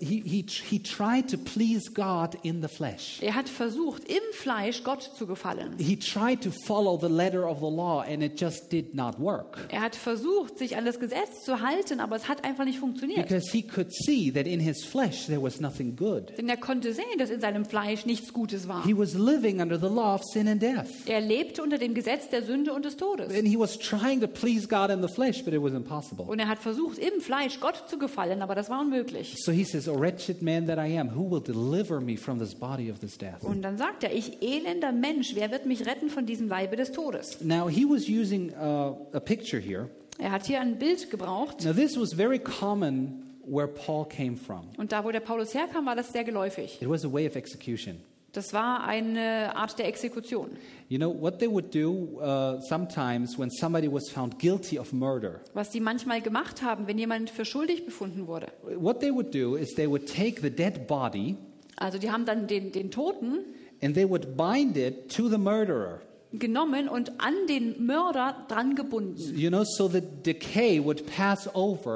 he tried to please God in the flesh. Er hat versucht, im Fleisch Gott zu gefallen. He tried to follow the letter of the law, and it just did not work. Er hat versucht, sich an das Gesetz zu halten, aber es hat einfach nicht funktioniert. Because he could see that in his flesh there was nothing good. Denn er konnte sehen, dass in seinem Fleisch nichts Gutes war. He was living under the law of sin and death. Er lebte unter dem Gesetz der Sünde und des Todes. And he was trying to please God in the flesh, but it was impossible. Und er hat versucht, im Fleisch Gott zu gefallen, aber das war unmöglich. So he says, "O wretched man that I am, who will deliver me from this body of this death?" Und dann sagt er, ich elender Mensch, wer wird mich retten von diesem Leibe des Todes? Now, he was using a picture here. Er hat hier ein Bild gebraucht. Now, this was very common where Paul came from. Und da, wo der Paulus herkam, war das sehr geläufig. It was a way of execution. Das war eine Art der Exekution. You know, what they would do sometimes when somebody was found guilty of murder, Was die manchmal gemacht haben, wenn jemand für schuldig befunden wurde. what they would do is they would take the dead body Also die haben dann den Toten and they would bind it to the murderer. genommen und an den Mörder dran gebunden. You know, so that decay would pass over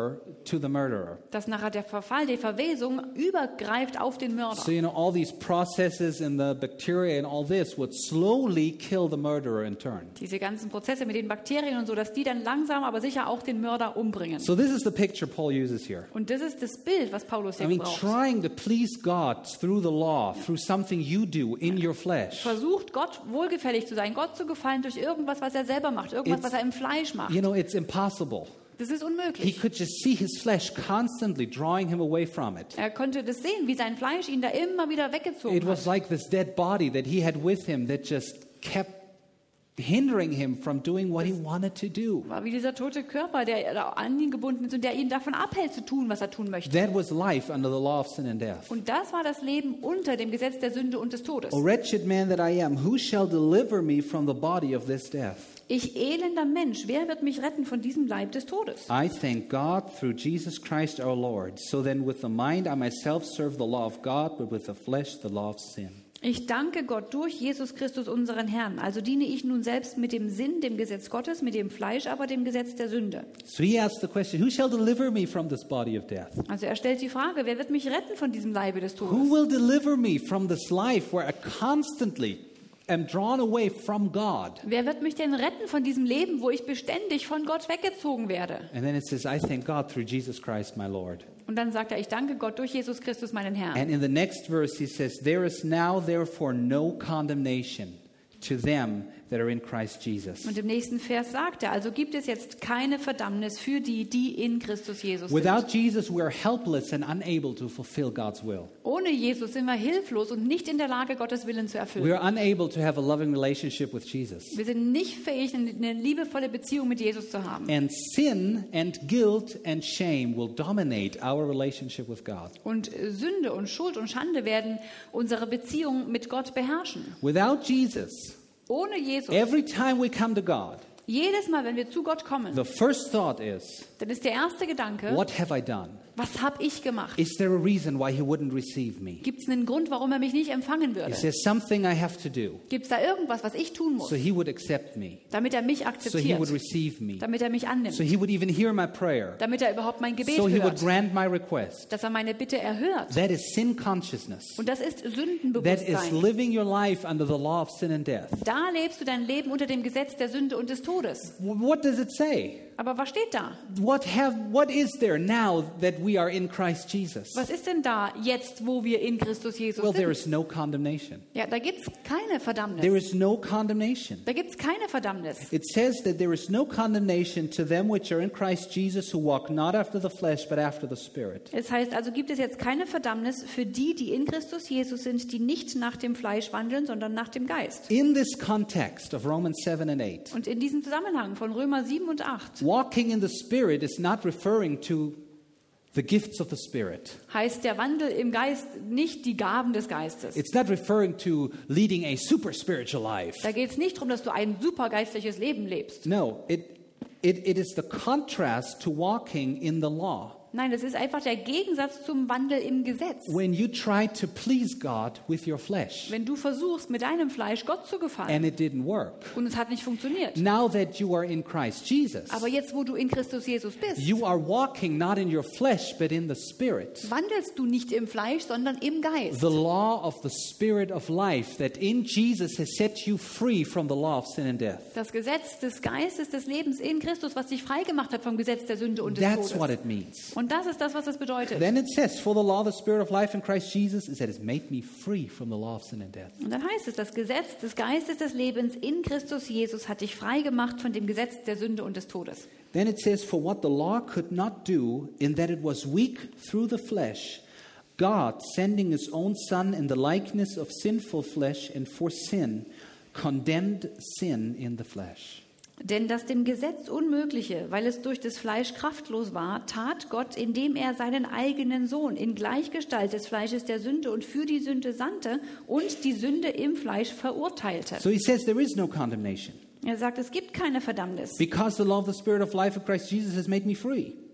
to the murderer. Dass nachher der Verfall, die Verwesung übergreift auf den Mörder. So, all these processes and the bacteria and all this would slowly kill the murderer in turn. Diese ganzen Prozesse mit den Bakterien und so, dass die dann langsam, aber sicher auch den Mörder umbringen. So this is the picture Paul uses here. Und das ist das Bild, was Paulus hier braucht. Trying to please God through the law, through something you do in your flesh. Versucht Gott wohlgefällig zu sein, Gott zu gefallen durch irgendwas, was er selber macht, irgendwas, was er im Fleisch macht. It's impossible. Das ist He unmöglich. could just see his flesh constantly drawing him away from it. Er konnte das sehen, wie sein Fleisch ihn da immer wieder weggezogen It was hat. like this dead body that he had with him that just kept hindering him from doing what he wanted to do. War wie dieser tote Körper, der da an ihn gebunden ist und der ihn davon abhält zu tun, was er tun möchte. That was life under the law of sin and death. Und das war das Leben unter dem Gesetz der Sünde und des Todes. O wretched man that I am, who shall deliver me from the body of this death? Ich elender Mensch, wer wird mich retten von diesem Leib des Todes? I thank God through Jesus Christ our Lord. So then with the mind I myself serve the law of God, but with the flesh the law of sin. Ich danke Gott durch Jesus Christus, unseren Herrn. Also diene ich nun selbst mit dem Sinn, dem Gesetz Gottes, mit dem Fleisch, aber dem Gesetz der Sünde. So he asks the question, who shall deliver me from this body of death? Also er stellt die Frage, wer wird mich retten von diesem Leibe des Who Todes? will deliver me from this life where I constantly am drawn away from God? Wer wird mich denn retten von diesem Leben, wo ich beständig von Gott weggezogen werde? And then it says, I thank God through Jesus Christ my Lord. Und dann sagt er, ich danke Gott durch Jesus Christus, meinen Herrn. And in the next verse he says, there is now therefore no condemnation to them that are in Christ Jesus. Und im nächsten Vers sagt er, also gibt es jetzt keine Verdammnis für die, die in Christus Jesus Without sind. Jesus, we are helpless and unable to fulfill God's will. Ohne Jesus sind wir hilflos und nicht in der Lage, Gottes Willen zu We erfüllen. are unable to have a loving relationship with Jesus. Wir sind nicht fähig, eine liebevolle Beziehung mit Jesus zu haben. And sin and guilt and shame will dominate our relationship with God. Und Sünde und Schuld und Schande werden unsere Beziehung mit Gott beherrschen. Without Jesus, Ohne Jesus, every time we come to God, jedes Mal, wenn wir zu Gott kommen, the first thought is, dann ist der erste Gedanke, what have I done? was habe ich gemacht? Is there a reason why he wouldn't receive me? Gibt es einen Grund, warum er mich nicht empfangen würde? Is there something I have to do Gibt es da irgendwas, was ich tun muss, so he would accept me, damit er mich so he akzeptiert, would receive me, damit er mich annimmt, so he would even hear my prayer, damit er überhaupt mein Gebet so he would hört, grant my request? dass er meine Bitte erhört? That is sin consciousness. Und das ist That is Sündenbewusstsein. living your life under the law of sin and death. Da lebst du dein Leben unter dem Gesetz der Sünde und des Todes. What does it say? Aber was steht da? What is there now that we are in Christ Jesus? Was ist denn da jetzt, wo wir in Christus Jesus Well, there sind? is no condemnation. Ja, da gibt es keine There Verdammnis. is no condemnation. Da gibt es keine Verdammnis. It says that there is no condemnation to them which are in Christ Jesus, who walk not after the flesh, but after the Spirit. Es heißt also, gibt es jetzt keine Verdammnis für die, die in Christus Jesus sind, die nicht nach dem Fleisch wandeln, sondern nach dem Geist. In this context of Romans 7 and 8, Und in diesem Zusammenhang von Römer 7 und 8 walking in the Spirit is not referring to the gifts of the Spirit. heißt der Wandel im Geist nicht die Gaben des Geistes. It's not referring to leading a super spiritual life. Da geht es nicht darum, dass du ein supergeistliches Leben lebst. No, it is the contrast to walking in the law. Nein, das ist einfach der Gegensatz zum Wandel im Gesetz. When you try to please God with your flesh Wenn du versuchst, mit deinem Fleisch Gott zu gefallen and it didn't work. und es hat nicht funktioniert. Now that you are in Christ Jesus, Aber jetzt, wo du in Christus Jesus bist, you are walking not in your flesh but in the Spirit. wandelst du nicht im Fleisch, sondern im Geist. The law of the Spirit of life that in Jesus has set you free from the law of sin and death. Das Gesetz des Geistes des Lebens in Christus, was dich frei gemacht hat vom Gesetz der Sünde und des That's what Todes. it means. Und das ist das, was es bedeutet. Then it says, for the law of the Spirit of life in Christ Jesus is that it's made me free from the law of sin and death. Und dann heißt es, das Gesetz des Geistes des Lebens in Christus Jesus hat dich frei gemacht von dem Gesetz der Sünde und des Todes. Then it says, for what the law could not do, in that it was weak through the flesh, God, sending his own Son in the likeness of sinful flesh and for sin, condemned sin in the flesh. Denn das dem Gesetz Unmögliche, weil es durch das Fleisch kraftlos war, tat Gott, indem er seinen eigenen Sohn in Gleichgestalt des Fleisches der Sünde und für die Sünde sandte und die Sünde im Fleisch verurteilte. So he says there is no condemnation Er sagt, es gibt keine Verdammnis, because the law of the Spirit of life of Christ Jesus has made me free.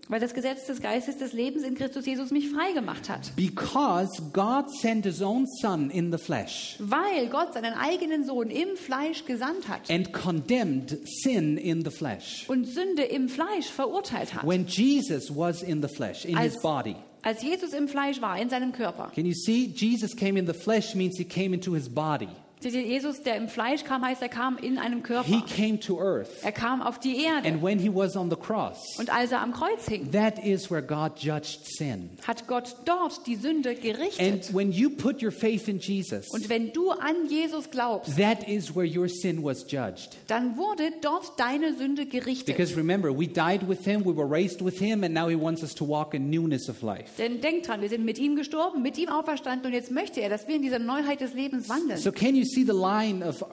Weil das Gesetz des Geistes des Lebens in Christus Jesus mich frei gemacht hat. Because God sent his own son in the flesh Weil Gott seinen eigenen Sohn im Fleisch gesandt hat and condemned sin in the flesh. und Sünde im Fleisch verurteilt hat. When Jesus was in the flesh, in his body. Als Jesus im Fleisch war, in seinem Körper. Can you see? Jesus came in the flesh means he came into his body. Jesus, der im Fleisch kam, heißt, er kam in einem Körper. He came to earth. Er kam auf die Erde. And when he was on the cross, Und als er am Kreuz hing, that is where God judged sin. hat Gott dort die Sünde gerichtet. And when you put your faith in Jesus, Und wenn du an Jesus glaubst, that is where your sin was judged. dann wurde dort deine Sünde gerichtet. Because remember, we died with him, we were raised with him, and now he wants us to walk in newness of life. Denn denk dran, wir sind mit ihm gestorben, mit ihm auferstanden und jetzt möchte er, dass wir in dieser Neuheit des Lebens wandeln. So can you see the line of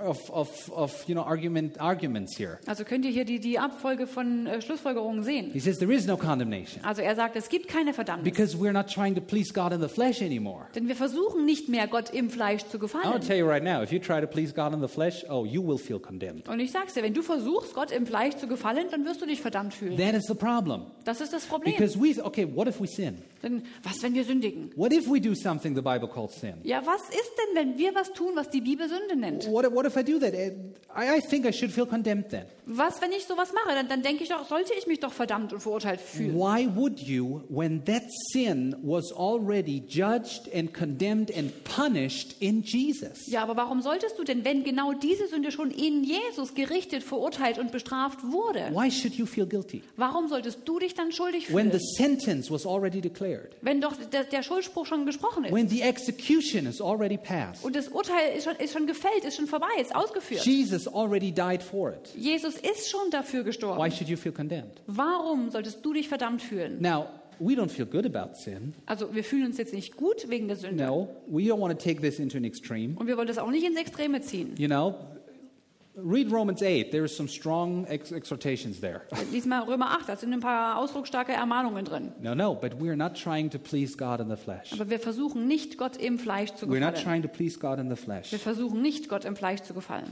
arguments here? Also könnt ihr hier die Abfolge von Schlussfolgerungen sehen. He says there is no condemnation Also er sagt, es gibt keine Verdammnis. because we're not trying to please God in the flesh anymore. Denn wir versuchen nicht mehr, Gott im Fleisch zu I will gefallen. tell you right now, if you try to please God in the flesh, oh, you will feel condemned. Und ich sag's dir, wenn du versuchst, Gott im Fleisch zu gefallen, dann wirst du dich verdammt fühlen. That is the problem. Das ist das Problem. Because what if we sin? Denn was, wenn wir sündigen? What if we do something the Bible calls sin? Ja, was ist denn, wenn wir was tun, was die Bibel Sünde nennt? What if I do that? I think I should feel condemned then. Was, wenn ich sowas mache? Dann denke ich doch, sollte ich mich doch verdammt und verurteilt fühlen. Why would you, when that sin was already judged and condemned and punished in Jesus? Ja, aber warum solltest du denn, wenn genau diese Sünde schon in Jesus gerichtet, verurteilt und bestraft wurde? Why should you feel guilty? Warum solltest du dich dann schuldig When fühlen? the sentence was already declared, Wenn doch der Schuldspruch schon gesprochen ist when the execution is already passed, und das Urteil ist schon gefällt, ist schon vorbei, ist ausgeführt. Jesus already died for it. Jesus ist schon dafür Why gestorben. should you feel condemned? Warum solltest du dich verdammt fühlen? Now, we don't feel good about sin. Also wir fühlen uns jetzt nicht gut wegen der Sünde. No, we don't want to take this into an extreme. Und wir wollen das auch nicht ins Extreme ziehen. You know, read Romans 8. There are some strong exhortations there. Lies mal Römer 8, da sind ein paar ausdrucksstarke Ermahnungen drin. No, but we are not trying to please God in the flesh. Aber wir versuchen nicht, Gott im Fleisch zu We're not gefallen. trying to please God in the flesh. Wir versuchen nicht, Gott im Fleisch zu gefallen.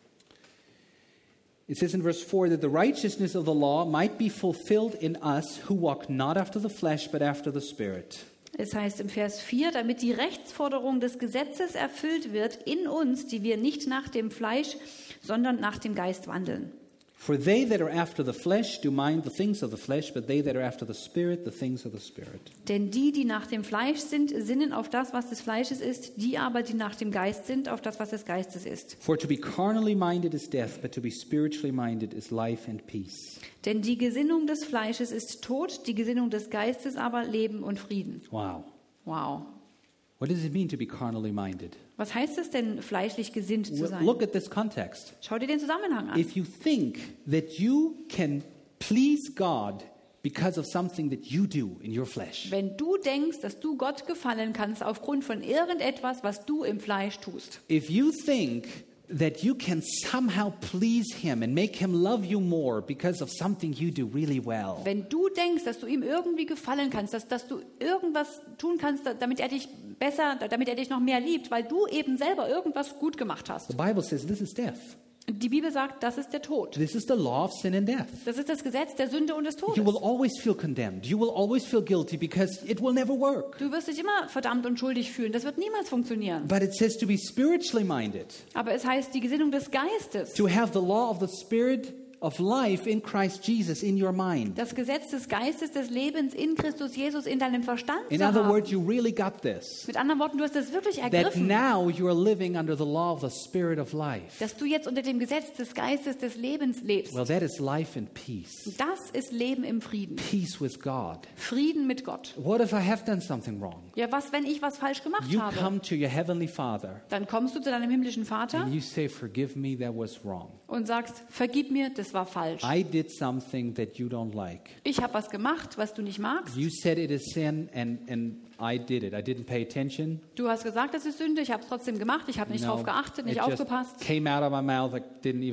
It says in verse 4 that the righteousness of the law might be fulfilled in us who walk not after the flesh but after the Spirit. Es heißt im Vers 4, damit die Rechtsforderung des Gesetzes erfüllt wird in uns, die wir nicht nach dem Fleisch, sondern nach dem Geist wandeln. For they that are after the flesh do mind the things of the flesh, but they that are after the Spirit, the things of the Spirit. Denn die nach dem Fleisch sind, sinnen auf das, was des Fleisches ist, die aber, die nach dem Geist sind, auf das, was des Geistes ist. For to be carnally minded is death, but to be spiritually minded is life and peace. Denn die Gesinnung des Fleisches ist Tod, die Gesinnung des Geistes aber Leben und Frieden. Wow. Wow. What does it mean to be carnally minded? Was heißt es denn, fleischlich gesinnt zu sein? Look at this context. Schau dir den Zusammenhang an. If you think that you can please God because of something that you do in your flesh, Wenn du denkst, dass du Gott gefallen kannst aufgrund von irgendetwas, was du im Fleisch tust. if you think that you can somehow please Him and make Him love you more because of something you do really well, Wenn du denkst, dass du ihm irgendwie gefallen kannst, dass du irgendwas tun kannst, damit er dich besser, damit er dich noch mehr liebt, weil du eben selber irgendwas gut gemacht hast. the Bible says this is death. Die Bibel sagt, das ist der Tod. This is the law of sin and death. Das ist das Gesetz der Sünde und des You Todes. will always feel condemned. You will always feel guilty because it will never work. Du wirst dich immer verdammt und schuldig fühlen. Das wird niemals funktionieren. But it says to be spiritually minded, Aber es heißt die Gesinnung des Geistes. to have the law of the Spirit of life in Christ Jesus in your mind. Das Gesetz des Geistes des Lebens in Christus Jesus in deinem Verstand In zu other haben. words, you really got this. Mit anderen Worten, du hast das wirklich That ergriffen, now you are living under the law of the Spirit of life. dass du jetzt unter dem Gesetz des Geistes des Lebens lebst. Well, that is life and peace. Das ist Leben im Frieden. Peace with God. Frieden mit Gott. What if I have done something wrong? Ja, was, wenn ich was falsch gemacht You habe? come to your Heavenly Father Dann kommst du zu deinem himmlischen Vater and you say, forgive me, that was wrong. und sagst, vergib mir, das war falsch. I did something that you don't like. Ich habe was gemacht, was du nicht magst. You said it is sin and I did it. I didn't pay attention. Du hast gesagt, das ist Sünde, ich habe es trotzdem gemacht, ich habe nicht No, drauf geachtet, nicht it just aufgepasst. came out of my mouth. I didn't even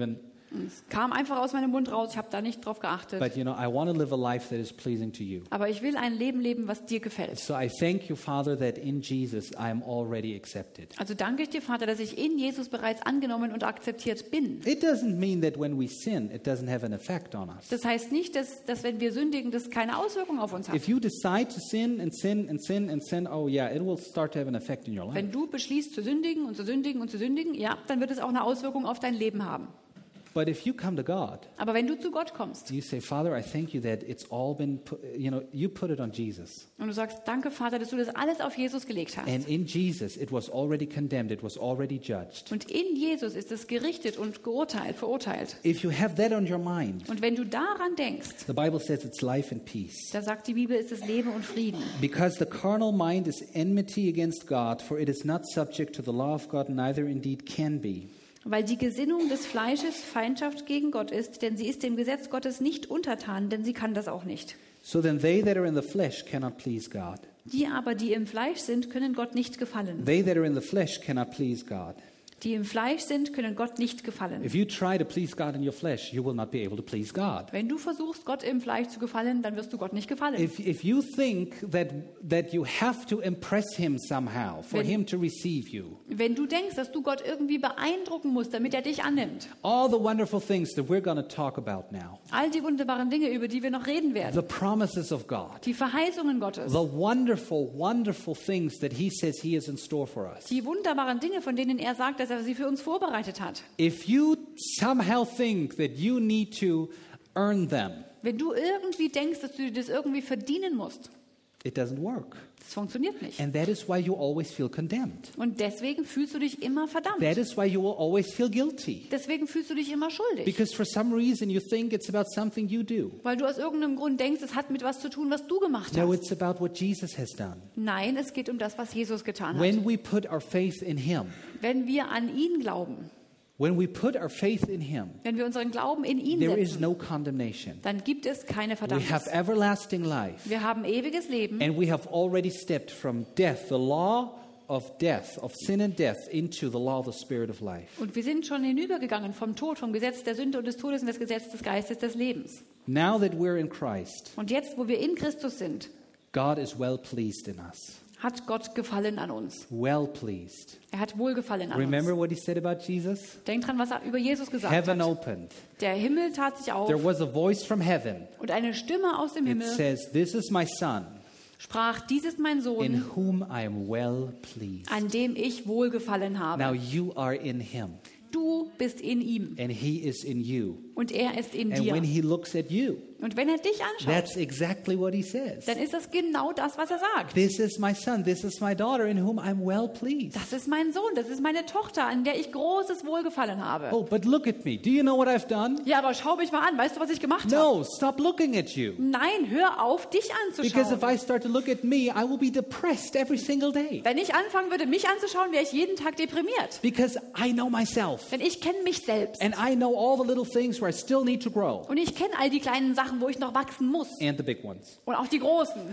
Es kam einfach aus meinem Mund raus, ich habe da nicht drauf geachtet. But you know, I want to live a life that is pleasing to you. Aber ich will ein Leben leben, was dir gefällt. So I thank you, Father, that in Jesus I am already accepted. Also danke ich dir, Vater, dass ich in Jesus bereits angenommen und akzeptiert bin. It doesn't mean that when we sin, it doesn't have an effect on us. Das heißt nicht, dass wenn wir sündigen, das keine Auswirkung auf uns hat. If you decide to sin and sin and sin and sin, oh yeah, it will start to have an effect in your life. Wenn du beschließt zu sündigen und zu sündigen und zu sündigen, ja, dann wird es auch eine Auswirkung auf dein Leben haben. But if you come to God, Aber wenn du zu Gott kommst you say, Father, I thank you that it's all been, you put it on Jesus. und du sagst, danke Vater, dass du das alles auf Jesus gelegt hast. And in Jesus, it was already condemned, it was already judged. Und in Jesus ist es gerichtet und verurteilt. If you have that on your mind, Und wenn du daran denkst, the Bible says it's life and peace. da sagt die Bibel, ist es Leben und Frieden. Because the carnal mind is enmity against God, for it is not subject to the law of God, neither indeed can be. Weil die Gesinnung des Fleisches Feindschaft gegen Gott ist, denn sie ist dem Gesetz Gottes nicht untertan, denn sie kann das auch nicht. So then they that are in the flesh cannot please God. Die aber, die im Fleisch sind, können Gott nicht gefallen. They that are in the flesh cannot please God. Die im Fleisch sind, können Gott nicht gefallen. If you try to please God in your flesh, you will not be able to please God. Wenn du versuchst, Gott im Fleisch zu gefallen, dann wirst du Gott nicht gefallen. If you think that you have to impress him somehow for him to receive you, Wenn du denkst, dass du Gott irgendwie beeindrucken musst, damit er dich annimmt, all the wonderful things that we're going to talk about now, all die wunderbaren Dinge, über die wir noch reden werden, the promises of God, die Verheißungen Gottes, the wonderful, wonderful things that he says he is in store for us. die wunderbaren Dinge, von denen er sagt, dass er sie für uns vorbereitet hat. If you somehow think that you need to earn them, Wenn du irgendwie denkst, dass du dir das irgendwie verdienen musst, it doesn't work. das funktioniert nicht. And that is why you always feel condemned. Und deswegen fühlst du dich immer verdammt. That is why you will always feel guilty. Deswegen fühlst du dich immer schuldig. Because for some reason you think it's about something you do. Weil du aus irgendeinem Grund denkst, es hat mit was zu tun, was du gemacht No, hast. it's about what Jesus has done. Nein, es geht um das, was Jesus getan hat. When we put our faith in him, Wenn wir an ihn glauben, when we put our faith in him, wenn wir unseren Glauben in ihn there is setzen, no condemnation. dann gibt es keine We Verdammnis. have everlasting life. Wir haben ewiges Leben And we have already stepped from death, the law of death, of sin and death, into the law of the Spirit of life. und wir sind schon hinübergegangen vom Tod, vom Gesetz der Sünde und des Todes in das Gesetz des Geistes des Lebens. Now that we're in Christ, Und jetzt, wo wir in Christus sind, God is well pleased in us. hat Gott Gefallen an uns. Well pleased. Er hat Wohlgefallen an Remember uns. what he said about Jesus? Denk dran, was er über Jesus gesagt Heaven hat. opened. Der Himmel tat sich auf There was a voice from heaven. und eine Stimme aus dem It Himmel says, "This is my son, sprach, dies ist mein in Sohn, whom I am well pleased." an dem ich Wohlgefallen Now habe. you are in him, Du bist in ihm and he is in you. und er ist in And when dir. he looks at you, Und wenn er dich anschaut, that's exactly what he says. dann ist das genau das, was er sagt. This is my son, this is my daughter, in whom I'm well pleased. Das ist mein Sohn, das ist meine Tochter, an der ich großes Wohlgefallen habe. Oh, but look at me. Do you know what I've done? Ja, aber schau mich mal an. Weißt du, was ich gemacht habe? No, stop looking at you. Nein, hör auf, dich Because if anzuschauen. I start to look at me, I will be depressed every single day. Wenn ich anfangen würde, mich anzuschauen, wäre ich jeden Tag deprimiert. Because I know myself. Denn ich kenne mich selbst. And I know all the little things where I still need to grow. Und ich kenne all die kleinen Sachen, wo ich noch wachsen muss. And the big ones. Und auch die großen.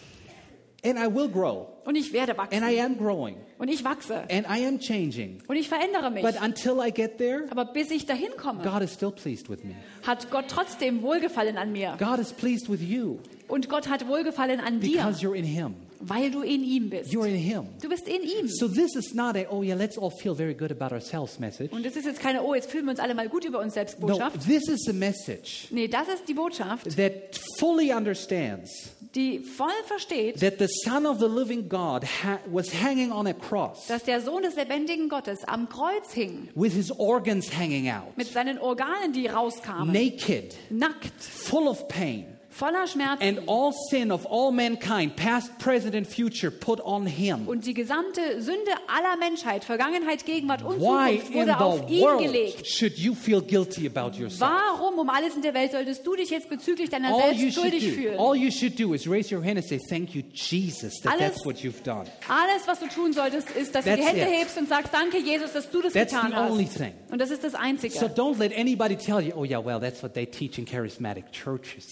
And I will grow. Und ich werde And wachsen. I am growing. Und ich wachse. And I am changing. Und ich verändere mich. But until I get there, Aber bis ich dahin komme, God is still pleased with me. hat Gott trotzdem Wohlgefallen an mir. God is pleased with you Und Gott hat Wohlgefallen an dir, because you're in Him. weil du in ihm bist. You're in Him. Du bist in ihm. So this is not a, oh yeah, let's all feel very good about ourselves message. Und es ist jetzt keine, oh, jetzt fühlen wir uns alle mal gut über uns selbst No, Botschaft. this is a message Nee, das ist die Botschaft, that fully understands die voll versteht, that the Son of the living God was hanging on a cross dass der Sohn des lebendigen Gottes am Kreuz hing, with his organs hanging out, mit seinen Organen, die rauskamen, naked, nackt, full of pain, voller Schmerzen. and all sin of all mankind, past, present, and future, put on him. Und die gesamte Sünde aller Menschheit, Vergangenheit, Gegenwart und Why Zukunft in wurde auf the ihn world gelegt. should you feel guilty about yourself? Warum um alles in der Welt solltest du dich jetzt bezüglich deiner All you selbst should schuldig do, fühlen? all you should do is raise your hand and say, "Thank you, Jesus, that Alles- that's what you've done." Alles, was du tun solltest, ist, dass du die That's Hände it. hebst und sagst, danke Jesus, dass du das That's getan the hast. only thing. Und das ist das Einzige. So don't let anybody tell you, "Oh yeah, well, that's what they teach in charismatic churches. That's Also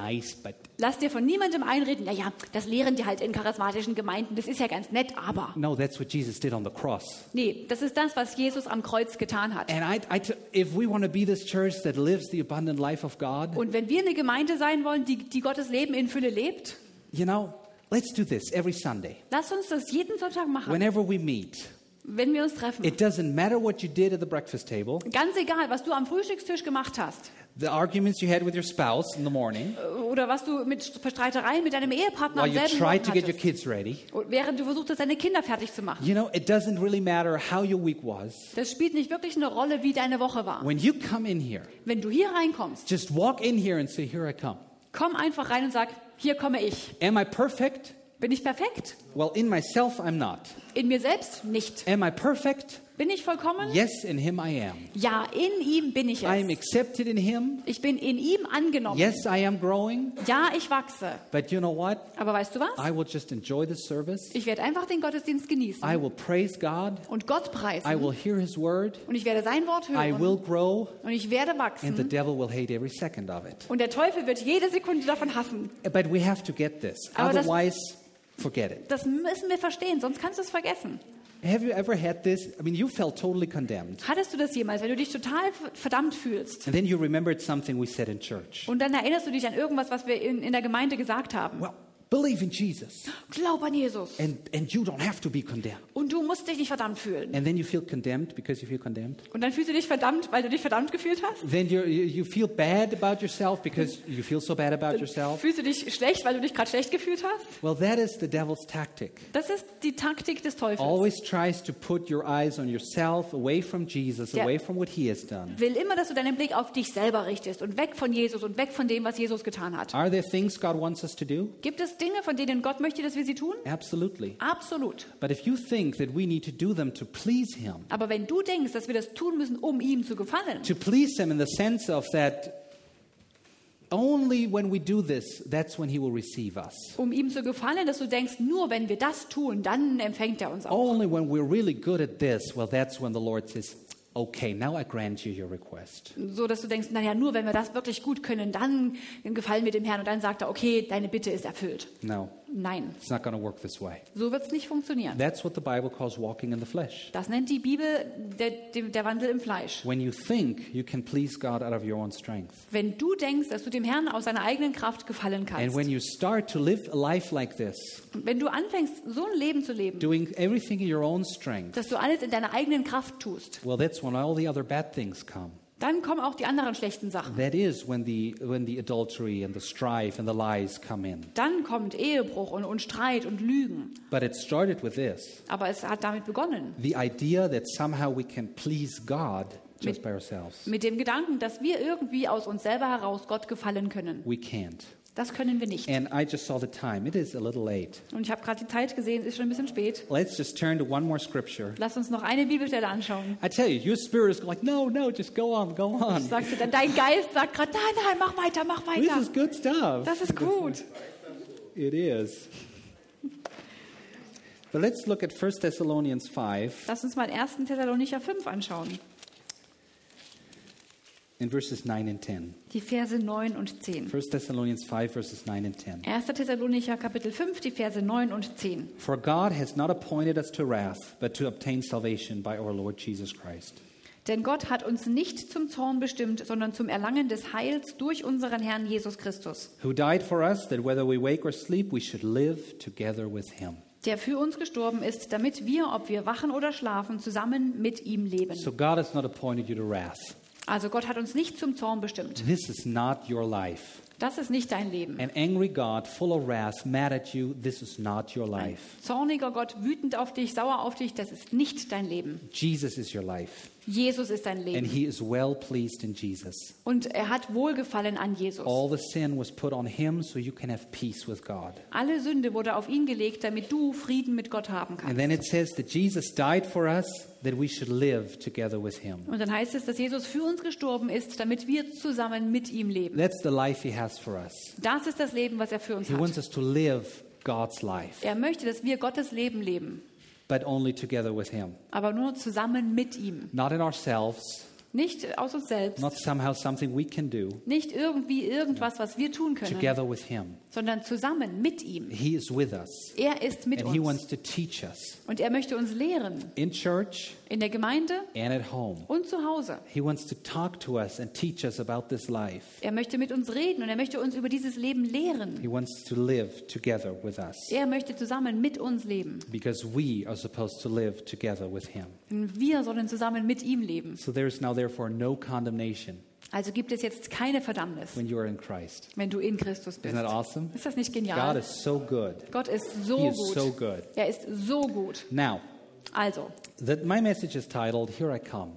nice, but Lass dir von niemandem einreden, ja, das lehren die halt in charismatischen Gemeinden, das ist ja ganz nett, aber. no, that's what Jesus did on the cross. Nee, das ist das, was Jesus am Kreuz getan hat. And if we want to be this church that lives the abundant life of God, Und wenn wir eine Gemeinde sein wollen, die Gottes Leben in Fülle lebt, you know, let's do this every Sunday. lass uns das jeden Sonntag machen, Whenever we meet, wenn wir uns treffen. it doesn't matter what you did at the breakfast table, Ganz egal, was du am Frühstückstisch gemacht hast the arguments you had with your spouse in the morning, oder was du mit Streitereien mit deinem Ehepartner while am you selben tried Morgen to get your hattest, kids ready. während du versucht hast, deine Kinder fertig zu machen. You know, it doesn't really matter how your week was. Das spielt nicht wirklich eine Rolle, wie deine Woche war. When you come in here, Wenn du hier reinkommst, just walk in here and say, here I come. komm einfach rein und sag, hier komme ich. Am I perfect? Bin ich perfekt? Well, in myself, I'm not. In mir selbst nicht. Am I perfect? Bin ich vollkommen? Yes, in him I am. Ja, in ihm bin ich I am es. accepted in him. Ich bin in ihm angenommen. Yes, I am growing. Ja, ich wachse. But you know what? Aber weißt du was? I will just enjoy the service. Ich werde einfach den Gottesdienst genießen I will praise God. und Gott I preisen. will hear his word. Und ich werde sein Wort I will hören. grow. Und ich werde And the wachsen. devil will hate every second of it. Und der Teufel wird jede Sekunde davon hassen. But we have to get this. Aber das- Otherwise, forget it. Das müssen wir verstehen, sonst kannst du es vergessen. Have you ever had this? I mean, you felt totally condemned. Hattest du das jemals, wenn du dich total verdammt fühlst? And then you remembered something we said in church. Und dann erinnerst du dich an irgendwas, was wir in der Gemeinde gesagt haben. Well, believe in Jesus. Glaub an Jesus. And you don't have to be condemned. Und du musst dich nicht verdammt fühlen. And then you feel condemned because you feel condemned. Und dann fühlst du dich verdammt, weil du dich verdammt gefühlt hast. Then you feel bad about yourself because you feel so bad about yourself. Fühlst du dich schlecht, weil du dich gerade schlecht gefühlt hast? Well, that is the devil's tactic. Das ist die Taktik des Teufels. Always tries to put your eyes on yourself, away from Jesus, Yeah. away from what he has done. Will immer, dass du deinen Blick auf dich selber richtest und weg von Jesus und weg von dem, was Jesus getan hat. Are there things God wants us to do? Gibt es Dinge, von denen Gott möchte, dass wir sie tun? Absolutely. Absolut. But if you think that we need to do them to please him, Aber wenn du denkst, dass wir das tun müssen, um ihm zu gefallen, to please him in the sense of that only when we do this, that's when he will receive us. um ihm zu gefallen, dass du denkst, nur wenn wir das tun, dann empfängt er uns auch. Only when we're really good at this, well, that's when the Lord says, okay, now I grant you your request. So, dass du denkst, naja, nur wenn wir das wirklich gut können, dann gefallen wir dem Herrn. Und dann sagt er, okay, deine Bitte ist erfüllt. No, Nein, it's not going to work this way. so wird es nicht funktionieren. That's what the Bible calls walking in the flesh. Das nennt die Bibel der Wandel im Fleisch. When you think you can please God out of your own strength. Wenn du denkst, dass du dem Herrn aus seiner eigenen Kraft gefallen And kannst. when you start to live a life like this, Und wenn du anfängst, so ein Leben zu leben, doing everything in your own strength, dass du alles in deiner eigenen Kraft tust, well, that's when all the other bad things come. dann kommen auch die anderen schlechten Sachen. That is when the adultery and the strife and the lies come in. Dann kommt Ehebruch und Streit und Lügen. But it started with this, Aber es hat damit begonnen. the idea that somehow we can please God just Mit- by ourselves. Mit dem Gedanken, dass wir irgendwie aus uns selber heraus Gott gefallen können. We can't. Das können wir nicht. And I just saw the time. It is a little late. Und ich habe gerade die Zeit gesehen, es ist schon ein bisschen spät. Let's just turn to one more scripture. Lass uns noch eine Bibelstelle anschauen. I tell you, your spirit is like, no, just go on, go on. Sagst du dann, dein Geist sagt gerade, nein, mach weiter, mach This weiter. is good stuff. Das ist gut. It is. But let's look at 1 Thessalonians 5 Lass uns mal 1. Thessalonicher 5 anschauen. in verses 9 and 10. Die Verse 9 und 10. 1 Thessalonians 5 verses 9 and 10. 1. Thessalonicher Kapitel 5, die Verse 9 und 10. For God has not appointed us to wrath, but to obtain salvation by our Lord Jesus Christ. Denn Gott hat uns nicht zum Zorn bestimmt, sondern zum Erlangen des Heils durch unseren Herrn Jesus Christus, Who died for us, that whether we wake or sleep, we should live together with him. der für uns gestorben ist, damit wir, ob wir wachen oder schlafen, zusammen mit ihm leben. So God has not appointed you to wrath. Also Gott hat uns nicht zum Zorn bestimmt. This is not your life. Das ist nicht dein Leben. An angry God, full of wrath, mad at you, this is not your life. Zorniger Gott, wütend auf dich, sauer auf dich, das ist nicht dein Leben. Jesus is your life. Jesus ist dein And Leben. he is well pleased in Jesus. Und er hat Wohlgefallen an Jesus. All the sin was put on him so you can have peace with God. Alle Sünde wurde auf ihn gelegt, damit du Frieden mit Gott haben And kannst. then it says that Jesus died for us, that we should live together with him. Und dann heißt es, dass Jesus für uns gestorben ist, damit wir zusammen mit ihm leben. That's the life he has for us. Das ist das Leben, was er für uns He wants hat. us to live God's life, Er möchte, dass wir Gottes Leben leben, but only together with him. aber nur zusammen mit ihm. Not in ourselves, Nicht aus uns selbst, not somehow something we can do, nicht irgendwie irgendwas, was wir tun können, together with Him. sondern zusammen mit ihm. He is with us, Er ist mit and He uns wants to teach us und er möchte uns lehren, in church in der Gemeinde and at home. und zu Hause. He wants to talk to us and teach us about this life. Er möchte mit uns reden und er möchte uns über dieses Leben lehren. He wants to live together with us Er möchte zusammen mit uns leben. because we are supposed to live together with Him. Und wir sollen zusammen mit ihm leben. So there is now therefore no condemnation Also gibt es jetzt keine Verdammnis, when you are in Christ. wenn du in Christus Isn't bist. that awesome? Ist das nicht God genial? is so good. Gott ist He so is so gut. good. Er ist so gut. Now, Also, my message is titled, Here I Come.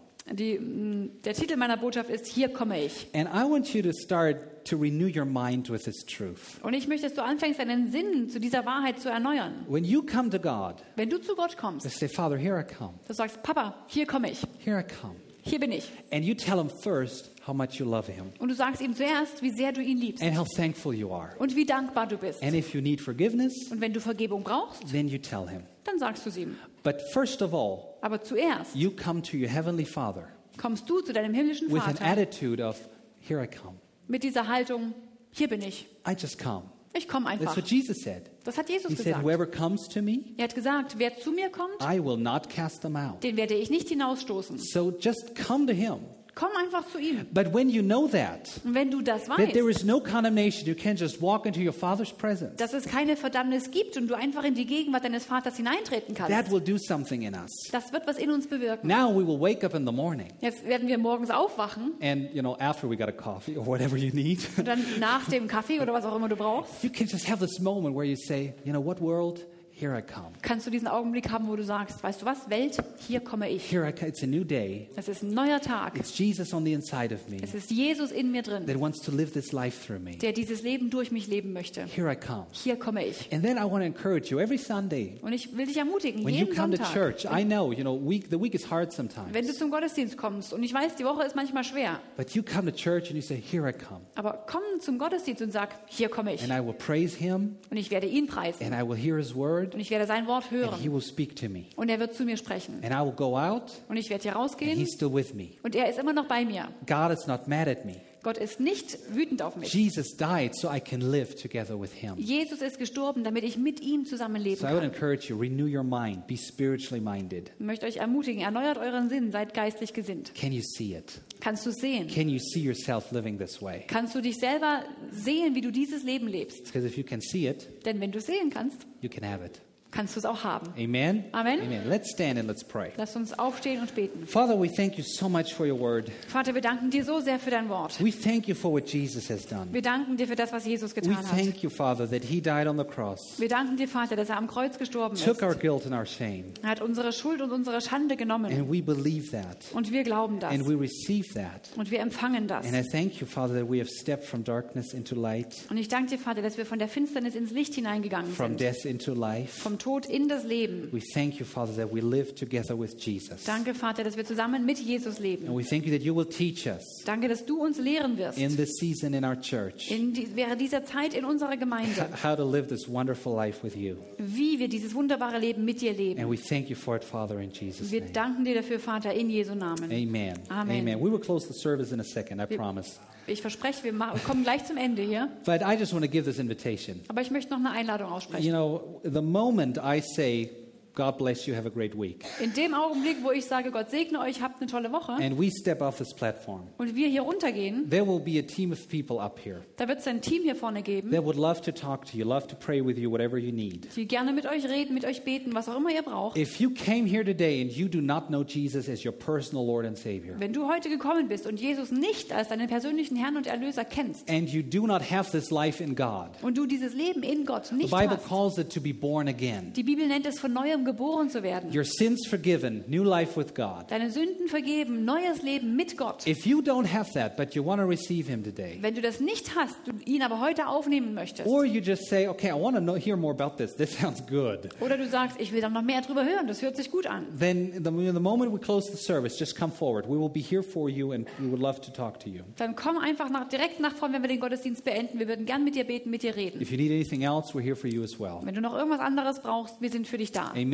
der Titel meiner Botschaft ist, hier komme ich. And I want you to start to renew your mind with this truth. Und ich möchte, dass du anfängst, deinen Sinn zu dieser Wahrheit zu erneuern. When you come to God, Wenn du zu Gott kommst, just say, Father, here I come. du sagst, Papa, hier komme ich. Here I come. Hier bin ich. And you tell Him first how much you love Him Und du sagst ihm zuerst, wie sehr du ihn liebst and how thankful you are. und wie dankbar du bist. And if you need forgiveness, Und wenn du Vergebung brauchst, then you tell Him. dann sagst du es ihm. But first of all, Aber zuerst you come to your Heavenly Father kommst du zu deinem himmlischen with an Vater attitude of, Here I come. mit dieser Haltung, hier bin ich. I just come. Ich komme That's einfach. what Jesus said. Das hat Jesus He said, gesagt. whoever comes to me, Er hat gesagt, wer zu mir kommt, I will not cast them out. den werde ich nicht hinausstoßen. So just come to Him. Komm einfach zu ihm. But when you know that Und wenn du das there weißt, is no condemnation, you can just walk into your Father's presence. dass es keine Verdammnis gibt und du einfach in die Gegenwart deines Vaters hineintreten That kannst, will do something in us. das wird was in uns bewirken. Now we will wake up in the morning, Jetzt werden wir morgens aufwachen and after we got a coffee or whatever you need, und dann nach dem Kaffee oder was auch immer du brauchst, you can just have this moment where you say, what world? Here I come. kannst du diesen Augenblick haben, wo du sagst, weißt du was, Welt, hier komme ich. Here I come. It's a new day. Es ist ein neuer Tag. It's Jesus on the inside of me Es ist Jesus in mir drin, that wants to live this life through me. der dieses Leben durch mich leben möchte. Here I come. Hier komme ich. And then I want to encourage you every Sunday Und ich will dich ermutigen, when you jeden come to Sonntag, church. I know, the week is hard sometimes. wenn du zum Gottesdienst kommst, und ich weiß, die Woche ist manchmal schwer, But you come to church and you say, Here I come. aber komm zum Gottesdienst und sag, hier komme ich. And I will praise Him, Und ich werde ihn preisen. and I will hear His word, Und ich werde sein Wort and He hören. will speak to me. Und er wird zu mir sprechen. And I will go out, Und ich werde hier and rausgehen. He's still with me. Und er ist immer noch bei mir. God is not mad at me. Gott ist nicht wütend auf mich. Jesus died so I can live together with Him. Jesus ist gestorben, damit ich mit ihm zusammenleben So I would kann. encourage you, renew your mind, be spiritually minded. Ich möchte euch ermutigen, erneuert euren Sinn, seid geistlich gesinnt. Can you see it? Kannst du es sehen? Can you see yourself living this way? Kannst du dich selber sehen, wie du dieses Leben lebst? Because if you can see it, Denn wenn du es sehen kannst, you can have it. kannst du es auch haben. Amen? Amen. Amen. Let's stand and let's pray. Lass uns aufstehen und beten. Father, we thank you so much for your word. Vater, wir danken dir so sehr für dein Wort. We thank you for what Jesus has done. Wir danken dir für das, was Jesus We getan hat. thank you, Father, that He died on the cross, Wir danken dir, Vater, dass er am Kreuz gestorben ist. took our guilt and our shame, Er hat unsere Schuld und unsere Schande genommen. and we believe that, Und wir glauben das. and we receive that. Und wir empfangen das. And I thank you, Father, that we have stepped from darkness into light, Und ich danke dir, Vater, dass wir von der Finsternis ins Licht hineingegangen from sind. death into life. Vom Tod in das Leben. We thank you, Father, that we live together with Jesus. Danke, Vater, dass wir zusammen mit Jesus And leben. we thank you that you will teach us Danke, dass du uns lehren wirst. in this season in our church Während dieser Zeit in unserer Gemeinde, how to live this wonderful life with you. wie wir dieses wunderbare Leben mit dir And leben. we thank you for it, Father, in Jesus' Wir name. danken dir dafür, Vater, in Jesu Namen. Amen. Amen. Amen. We will close the service in a second, I promise. Ich verspreche, wir kommen gleich zum Ende hier. But I just want to give this invitation. Aber ich möchte noch eine Einladung You aussprechen. know, the moment I say, God bless you, have a great week, In dem Augenblick, wo ich sage, Gott segne euch, habt eine tolle Woche, and we step off this platform, und wir hier runtergehen, there will be a team of people up here da wird es ein Team hier vorne geben, that would love to talk to you, love to pray with you, whatever you need. die gerne mit euch reden, mit euch beten, was auch immer ihr braucht. If you came here today and you do not know Jesus as your personal Lord and Savior, Wenn du heute gekommen bist und Jesus nicht als deinen persönlichen Herrn und Erlöser kennst and you do not have this life in God, und du dieses Leben in Gott the nicht Bible hast, calls it to be born again. die Bibel nennt es von Neuem geboren zu werden. Your sins forgiven, new life with God. Deine Sünden vergeben, neues Leben mit Gott. If you don't have that, but you want to receive Him today, Wenn du das nicht hast, du ihn aber heute aufnehmen möchtest, or you just say, okay, I want to hear more about this. This sounds good. oder du sagst, ich will dann noch mehr drüber hören, das hört sich gut an, Then the moment we close the service, just come forward. We will be here for you and we would love to talk to you. dann komm einfach direkt nach vorne, wenn wir den Gottesdienst beenden. Wir würden gern mit dir beten, mit dir reden. If you need anything else, we're here for you as well. Wenn du noch irgendwas anderes brauchst, wir sind für dich da. Amen.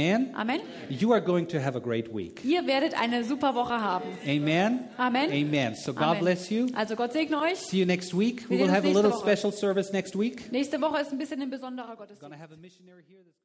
Amen? Amen. You are going to have a great week. Ihr werdet eine super Woche haben. Amen? Amen. Amen. So God Amen. bless you. Also Gott segne euch. See you next week. We Wir will sehen uns have a nächste little Woche. special service next week. Nächste Woche ist ein bisschen ein besonderer Gottesdienst. Going to have a missionary here that's